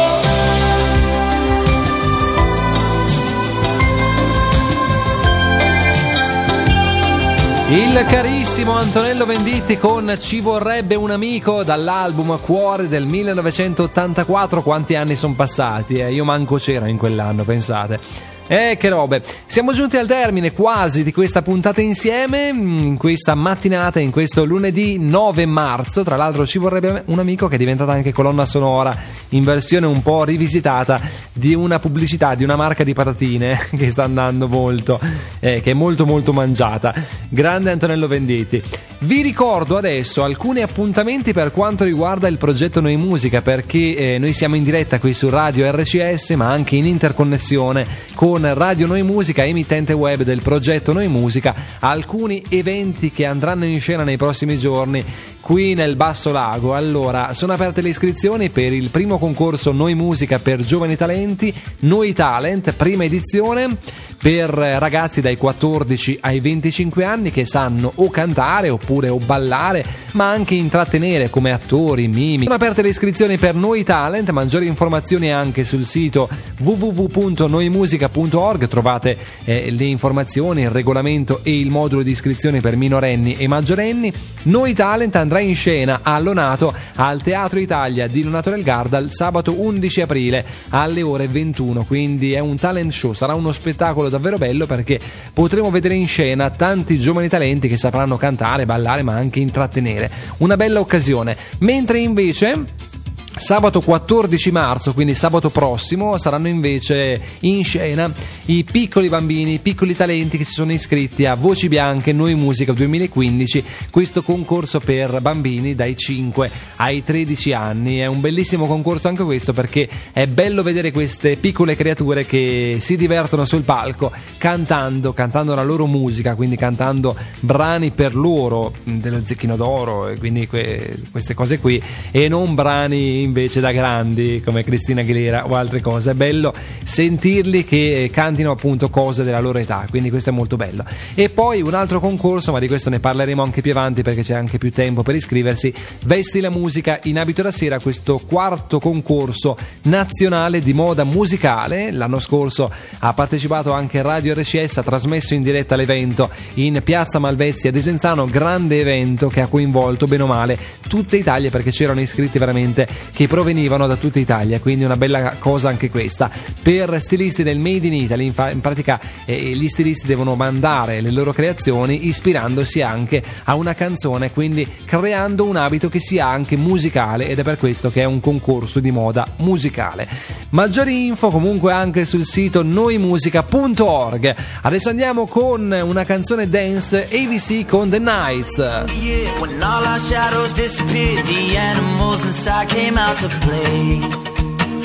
Il carissimo Antonello Venditti con Ci vorrebbe un amico, dall'album Cuore del millenovecentottantaquattro. Quanti anni sono passati, eh? Io manco c'ero in quell'anno, pensate. Eh, che robe. Siamo giunti al termine quasi di questa puntata insieme, in questa mattinata, in questo lunedì nove marzo. Tra l'altro Ci vorrebbe un amico, che è diventata anche colonna sonora in versione un po' rivisitata di una pubblicità di una marca di patatine che sta andando molto, eh, che è molto molto mangiata. Grande Antonello Venditti. Vi ricordo adesso alcuni appuntamenti per quanto riguarda il progetto Noi Musica, perché eh, noi siamo in diretta qui su Radio R C S, ma anche in interconnessione con Radio Noi Musica, emittente web del progetto Noi Musica. Alcuni eventi che andranno in scena nei prossimi giorni qui nel Basso Lago. Allora, sono aperte le iscrizioni per il primo concorso Noi Musica per giovani talenti, Noi Talent, prima edizione, per ragazzi dai quattordici ai venticinque anni che sanno o cantare oppure o ballare, ma anche intrattenere come attori, mimi. Sono aperte le iscrizioni per Noi Talent, maggiori informazioni anche sul sito w w w punto noi musica punto org. Trovate eh, le informazioni, il regolamento e il modulo di iscrizione per minorenni e maggiorenni. Noi Talent andrà in scena a Lonato al Teatro Italia di Lonato del Garda il sabato undici aprile alle ore ventuno, quindi è un talent show, sarà uno spettacolo davvero bello, perché potremo vedere in scena tanti giovani talenti che sapranno cantare, ballare, ma anche intrattenere. Una bella occasione. Mentre invece sabato quattordici marzo, quindi sabato prossimo, saranno invece in scena i piccoli bambini, i piccoli talenti che si sono iscritti a Voci Bianche Noi Musica duemilaquindici, questo concorso per bambini dai cinque ai tredici anni. È un bellissimo concorso anche questo, perché è bello vedere queste piccole creature che si divertono sul palco cantando, cantando la loro musica, quindi cantando brani per loro, dello Zecchino d'Oro e quindi que- queste cose qui, e non brani invece da grandi come Cristina Aguilera o altre cose. È bello sentirli che cantino appunto cose della loro età, quindi questo è molto bello. E poi un altro concorso, ma di questo ne parleremo anche più avanti perché c'è anche più tempo per iscriversi: Vesti la musica in abito da sera, questo quarto concorso nazionale di moda musicale. L'anno scorso ha partecipato anche Radio R C S, ha trasmesso in diretta l'evento in Piazza Malvezzi a Desenzano, grande evento che ha coinvolto bene o male tutta Italia, perché c'erano iscritti veramente che provenivano da tutta Italia, quindi una bella cosa anche questa. Per stilisti del Made in Italy, in, fa- in pratica eh, gli stilisti devono mandare le loro creazioni ispirandosi anche a una canzone, quindi creando un abito che sia anche musicale, ed è per questo che è un concorso di moda musicale. Maggiori info comunque anche sul sito noi musica punto org. Adesso andiamo con una canzone dance, A B C con The Nights. Yeah, when all our shadows disappeared, the animals inside came out to play.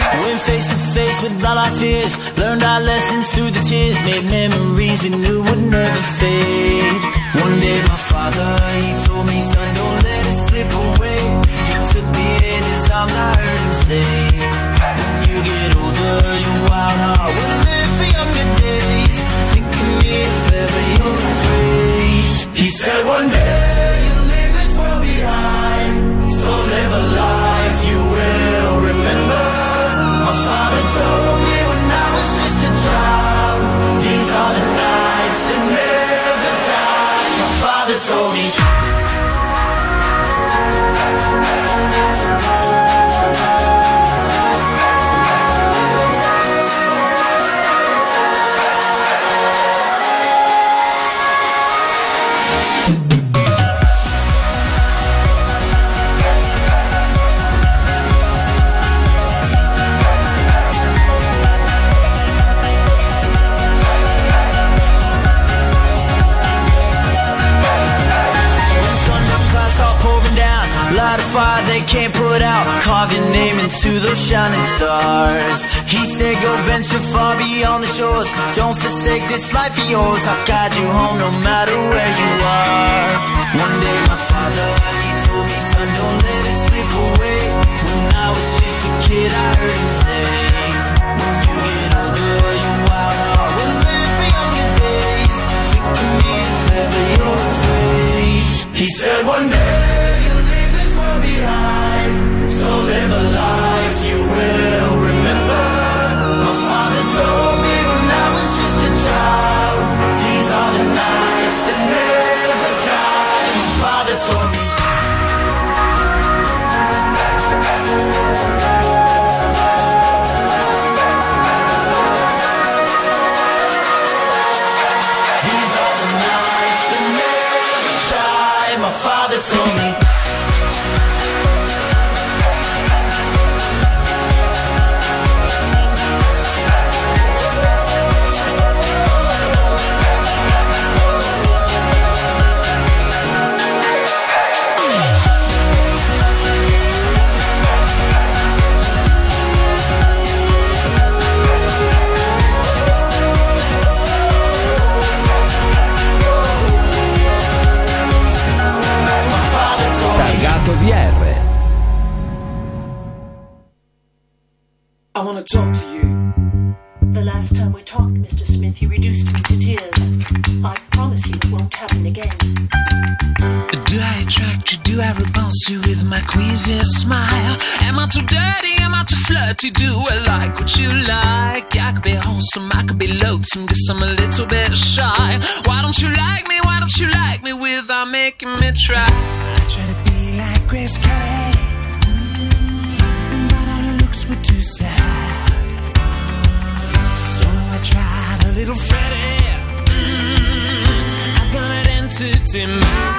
Went face to face with all our fears, learned our lessons through the tears, made memories we knew would never fade. One day my father, he told me, son, don't let it slip away. He took me in his arms, I heard him say, when you get older, your wild heart will live for younger days. Think of me if ever you're afraid. He said one day you'll leave this world behind, so live a life you will remember. My father told me when I was just a child, these are the nights that never die. My father told me. Light a fire they can't put out, carve your name into those shining stars. He said go venture far beyond the shores, don't forsake this life of yours. I'll guide you home no matter where you are. One day my father, he told me, son, don't let it slip away. When I was just a kid I heard him say, when you get older your wild heart will live for younger days. Think of me if ever you're afraid. He said one day behind, so live a life you will remember. My father told me when I was just a child, these are the nights that never die. My father told me. These are the nights that never die. My father told me. V R. I want to talk to you. The last time we talked, Mister Smith, you reduced me to tears. I promise you it won't happen again. Do I attract you? Do I repulse you with my queasy smile? Am I too dirty? Am I too flirty? Do I like what you like? I could be wholesome, I could be loathsome, guess I'm a little bit shy. Why don't you like me? Why don't you like me without making me try? I try to be like Grace Kelly, mm, but all her looks were too sad. So I tried a little Freddie. Mm, I've got an entity mind.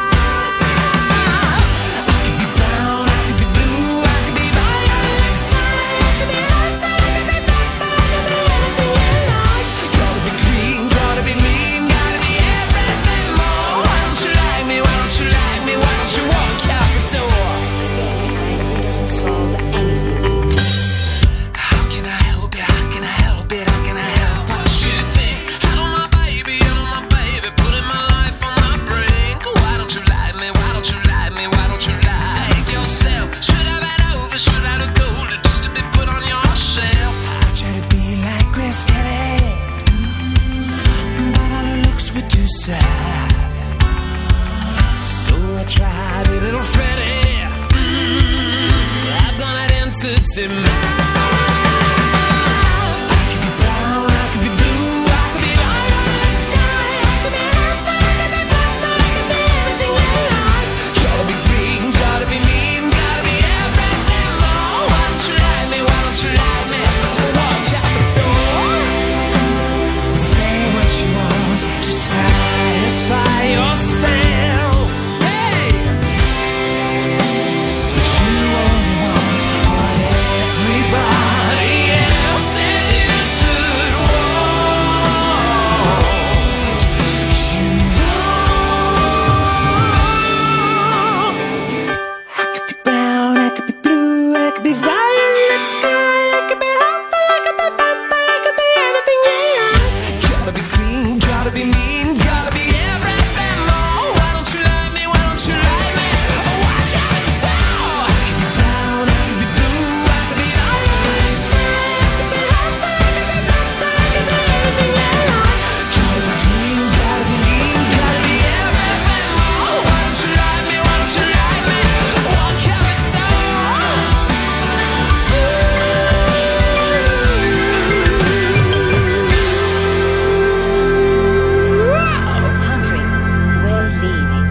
Everybody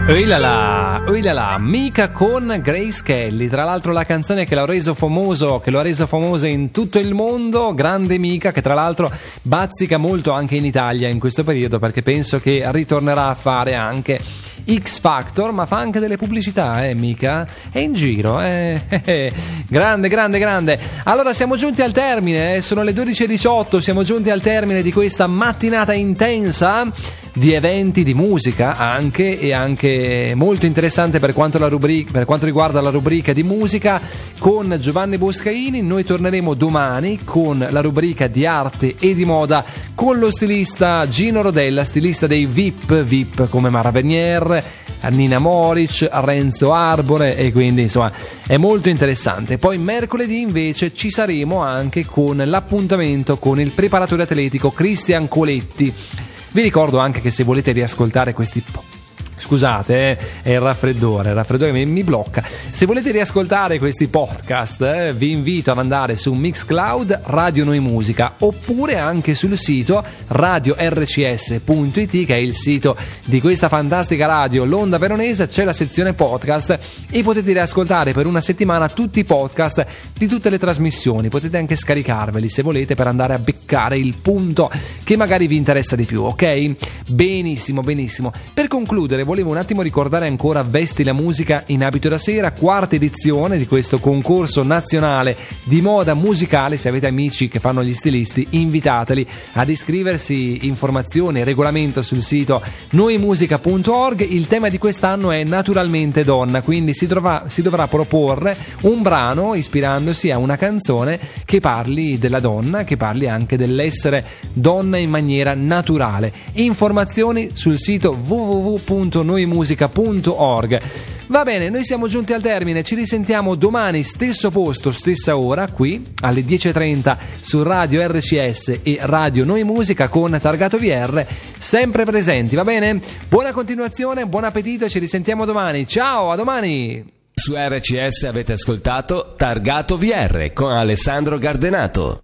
Oilala, oilala, Mika con Grace Kelly, tra l'altro la canzone che l'ha reso famoso, che lo ha reso famoso in tutto il mondo, grande Mika, che tra l'altro bazzica molto anche in Italia in questo periodo, perché penso che ritornerà a fare anche X Factor, ma fa anche delle pubblicità, eh Mika? È in giro, eh? Grande, grande, grande. Allora siamo giunti al termine, eh? Sono le dodici e diciotto, siamo giunti al termine di questa mattinata intensa di eventi, di musica anche, e anche molto interessante per quanto, la rubrica, per quanto riguarda la rubrica di musica con Giovanni Boscaini. Noi torneremo domani con la rubrica di arte e di moda con lo stilista Gino Rodella, stilista dei V I P, V I P come Mara Venier, Nina Moric, Renzo Arbore, e quindi insomma è molto interessante. Poi mercoledì invece ci saremo anche con l'appuntamento con il preparatore atletico Cristian Coletti. Vi ricordo anche che se volete riascoltare questi po- Scusate, eh, è il raffreddore, il raffreddore mi, mi blocca. Se volete riascoltare questi podcast, eh, vi invito ad andare su Mixcloud Radio Noi Musica, oppure anche sul sito radio r c s punto i t, che è il sito di questa fantastica radio, l'Onda Veronese. C'è la sezione podcast e potete riascoltare per una settimana tutti i podcast di tutte le trasmissioni. Potete anche scaricarveli se volete, per andare a beccare il punto che magari vi interessa di più, ok? Benissimo, benissimo. Per concludere, volevo un attimo ricordare ancora Vesti la musica in abito da sera, quarta edizione di questo concorso nazionale di moda musicale. Se avete amici che fanno gli stilisti, invitateli ad iscriversi. Informazioni e regolamento sul sito noimusica punto org. Il tema di quest'anno è naturalmente donna, quindi si, dovrà, si dovrà proporre un brano ispirandosi a una canzone che parli della donna, che parli anche dell'essere donna in maniera naturale. Informazioni sul sito w w w punto noimusica punto org. Va bene, noi siamo giunti al termine, ci risentiamo domani stesso posto, stessa ora, qui alle dieci e trenta su Radio R C S e Radio Noi Musica con Targato V R, sempre presenti, va bene? Buona continuazione, buon appetito e ci risentiamo domani. Ciao, a domani! Su R C S avete ascoltato Targato V R con Alessandro Gardenato.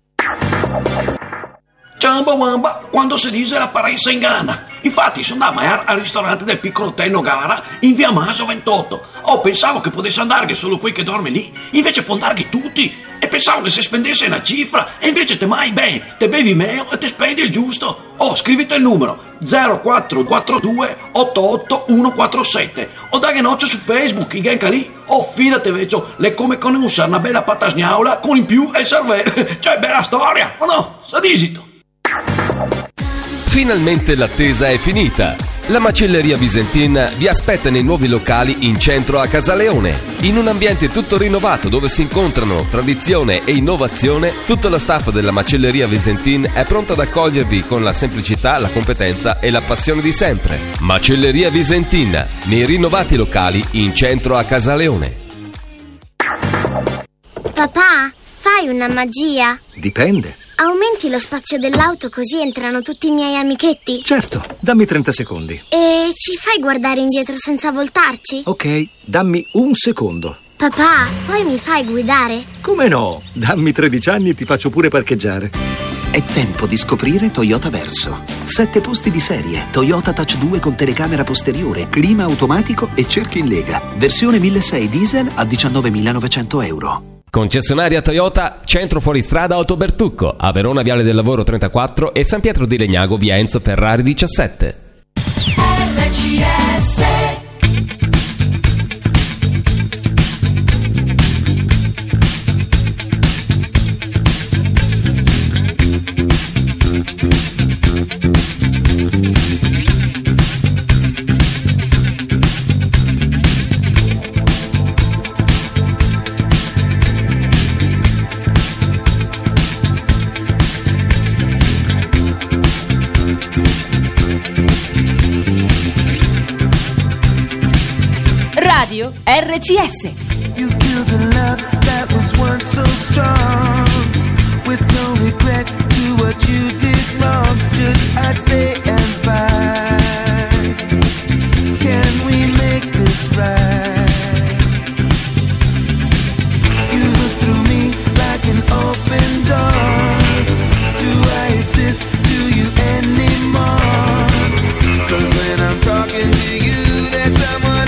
Ciamba wamba, quando si dice l'apparenza inganna. Infatti sono andato al ristorante del piccolo hotel Nogara in via Maso ventotto. Oh, pensavo che potesse andare solo quei che dorme lì, invece può andare tutti. E pensavo che si spendesse una cifra, e invece te mai bene, te bevi meno e te spendi il giusto. Oh, scrivete il numero zero quattro quattro due otto otto uno quattro sette o dai noce su Facebook, i genca lì. Oh, fidate vecio, le come con una bella patasgnaula con in più e il cervello. Cioè, bella storia, o no? Sadisito. Finalmente l'attesa è finita. La Macelleria Visentin vi aspetta nei nuovi locali in centro a Casaleone. In un ambiente tutto rinnovato dove si incontrano tradizione e innovazione, tutto lo staff della Macelleria Visentin è pronto ad accogliervi con la semplicità, la competenza e la passione di sempre. Macelleria Visentin, nei rinnovati locali in centro a Casaleone. Papà, fai una magia? Dipende. Aumenti lo spazio dell'auto così entrano tutti i miei amichetti? Certo, dammi trenta secondi. E ci fai guardare indietro senza voltarci? Ok, dammi un secondo. Papà, poi mi fai guidare? Come no? Dammi tredici anni e ti faccio pure parcheggiare. È tempo di scoprire Toyota Verso. Sette posti di serie, Toyota Touch due con telecamera posteriore, clima automatico e cerchi in lega. Versione milleseicento diesel a diciannovemilanovecento euro. Concessionaria Toyota, centro fuoristrada Autobertucco, a Verona Viale del Lavoro trentaquattro e San Pietro di Legnago via Enzo Ferrari diciassette. R C S Radio R C S. You feel the love that was once so strong, with no regret to what you did wrong. Should I stay and fight? Can we make this right? You look through me like an open door. Do I exist to you anymore? 'Cause when I'm talking to you, there's someone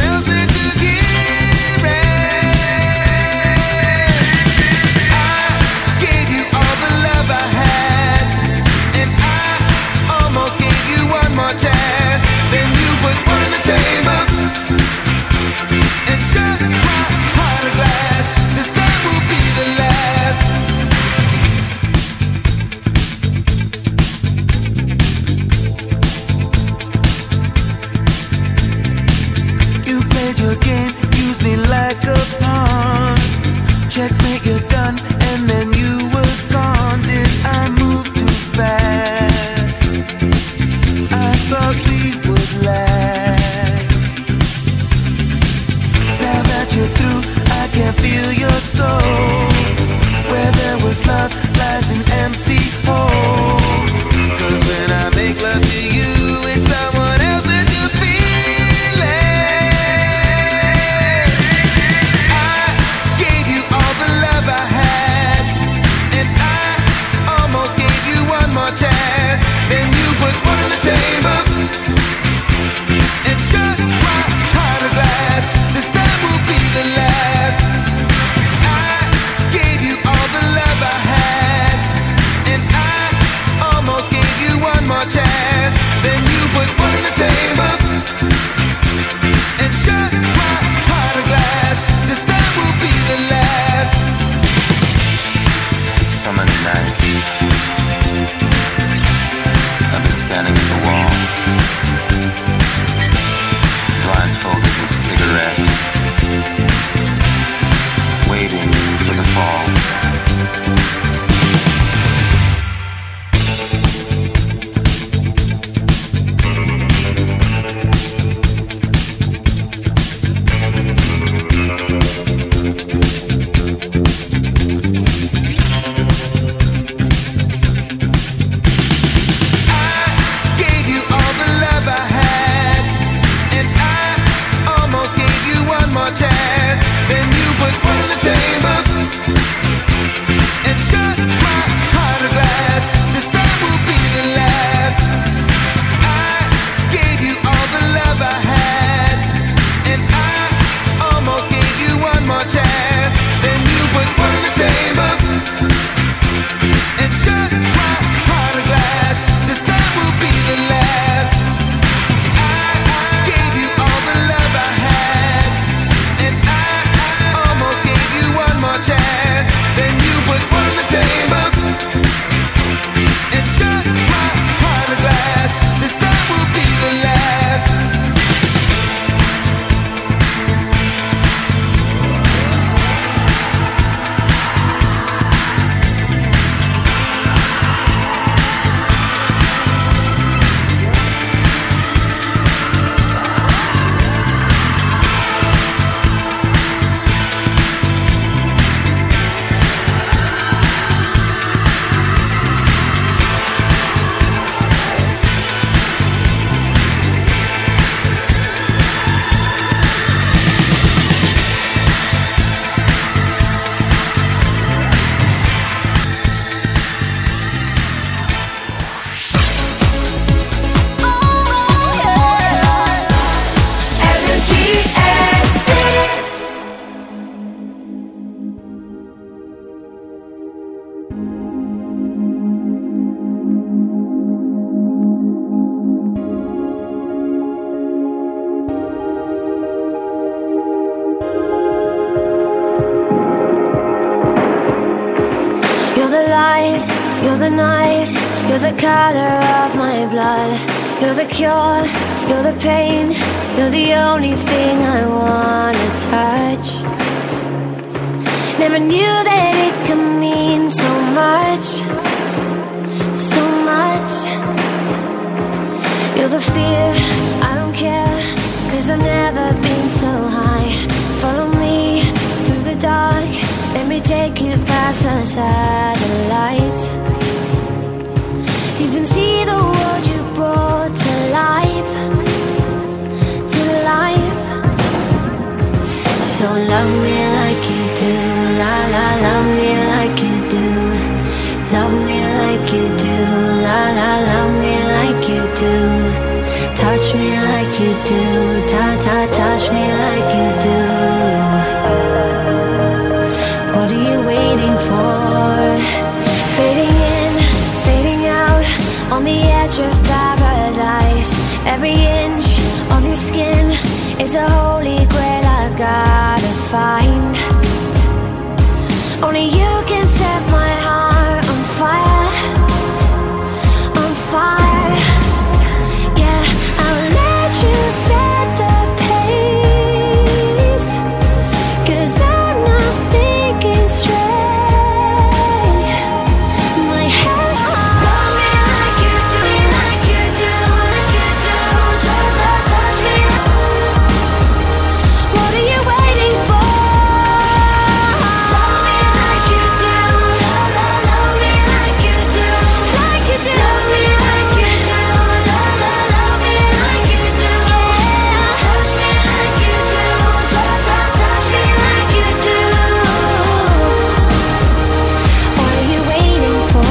light, you're the night, you're the color of my blood. You're the cure, you're the pain, you're the only thing I wanna touch. Never knew that it could mean so much, so much. You're the fear, I don't care, 'cause I've never been so high. Follow me through the dark, let me take you past the satellites. You can see the world you brought to life, to life. So love me like you do, la la, love me like you do. Love me like you do, la la, love me like you do. Touch me like you do, ta ta, touch me like you do. What are you waiting for? Fading in, fading out, on the edge of paradise. Every inch of your skin is a holy grail I've gotta find. Only you can set my heart on fire, on fire. Yeah, I'll let you set the pace, 'cause I'm not thinking straight. My head, love me like you do, like you do, like you do. Touch, touch, touch me. What are you waiting for? Love me like you do, love, love, love me like you do, like you do. Love me like you do, love, love, love me like you do. Yeah, touch me like you do, touch, touch, touch me like you do. What are you waiting for?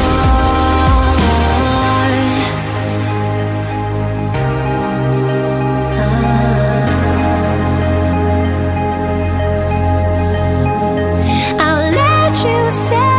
I'll let you say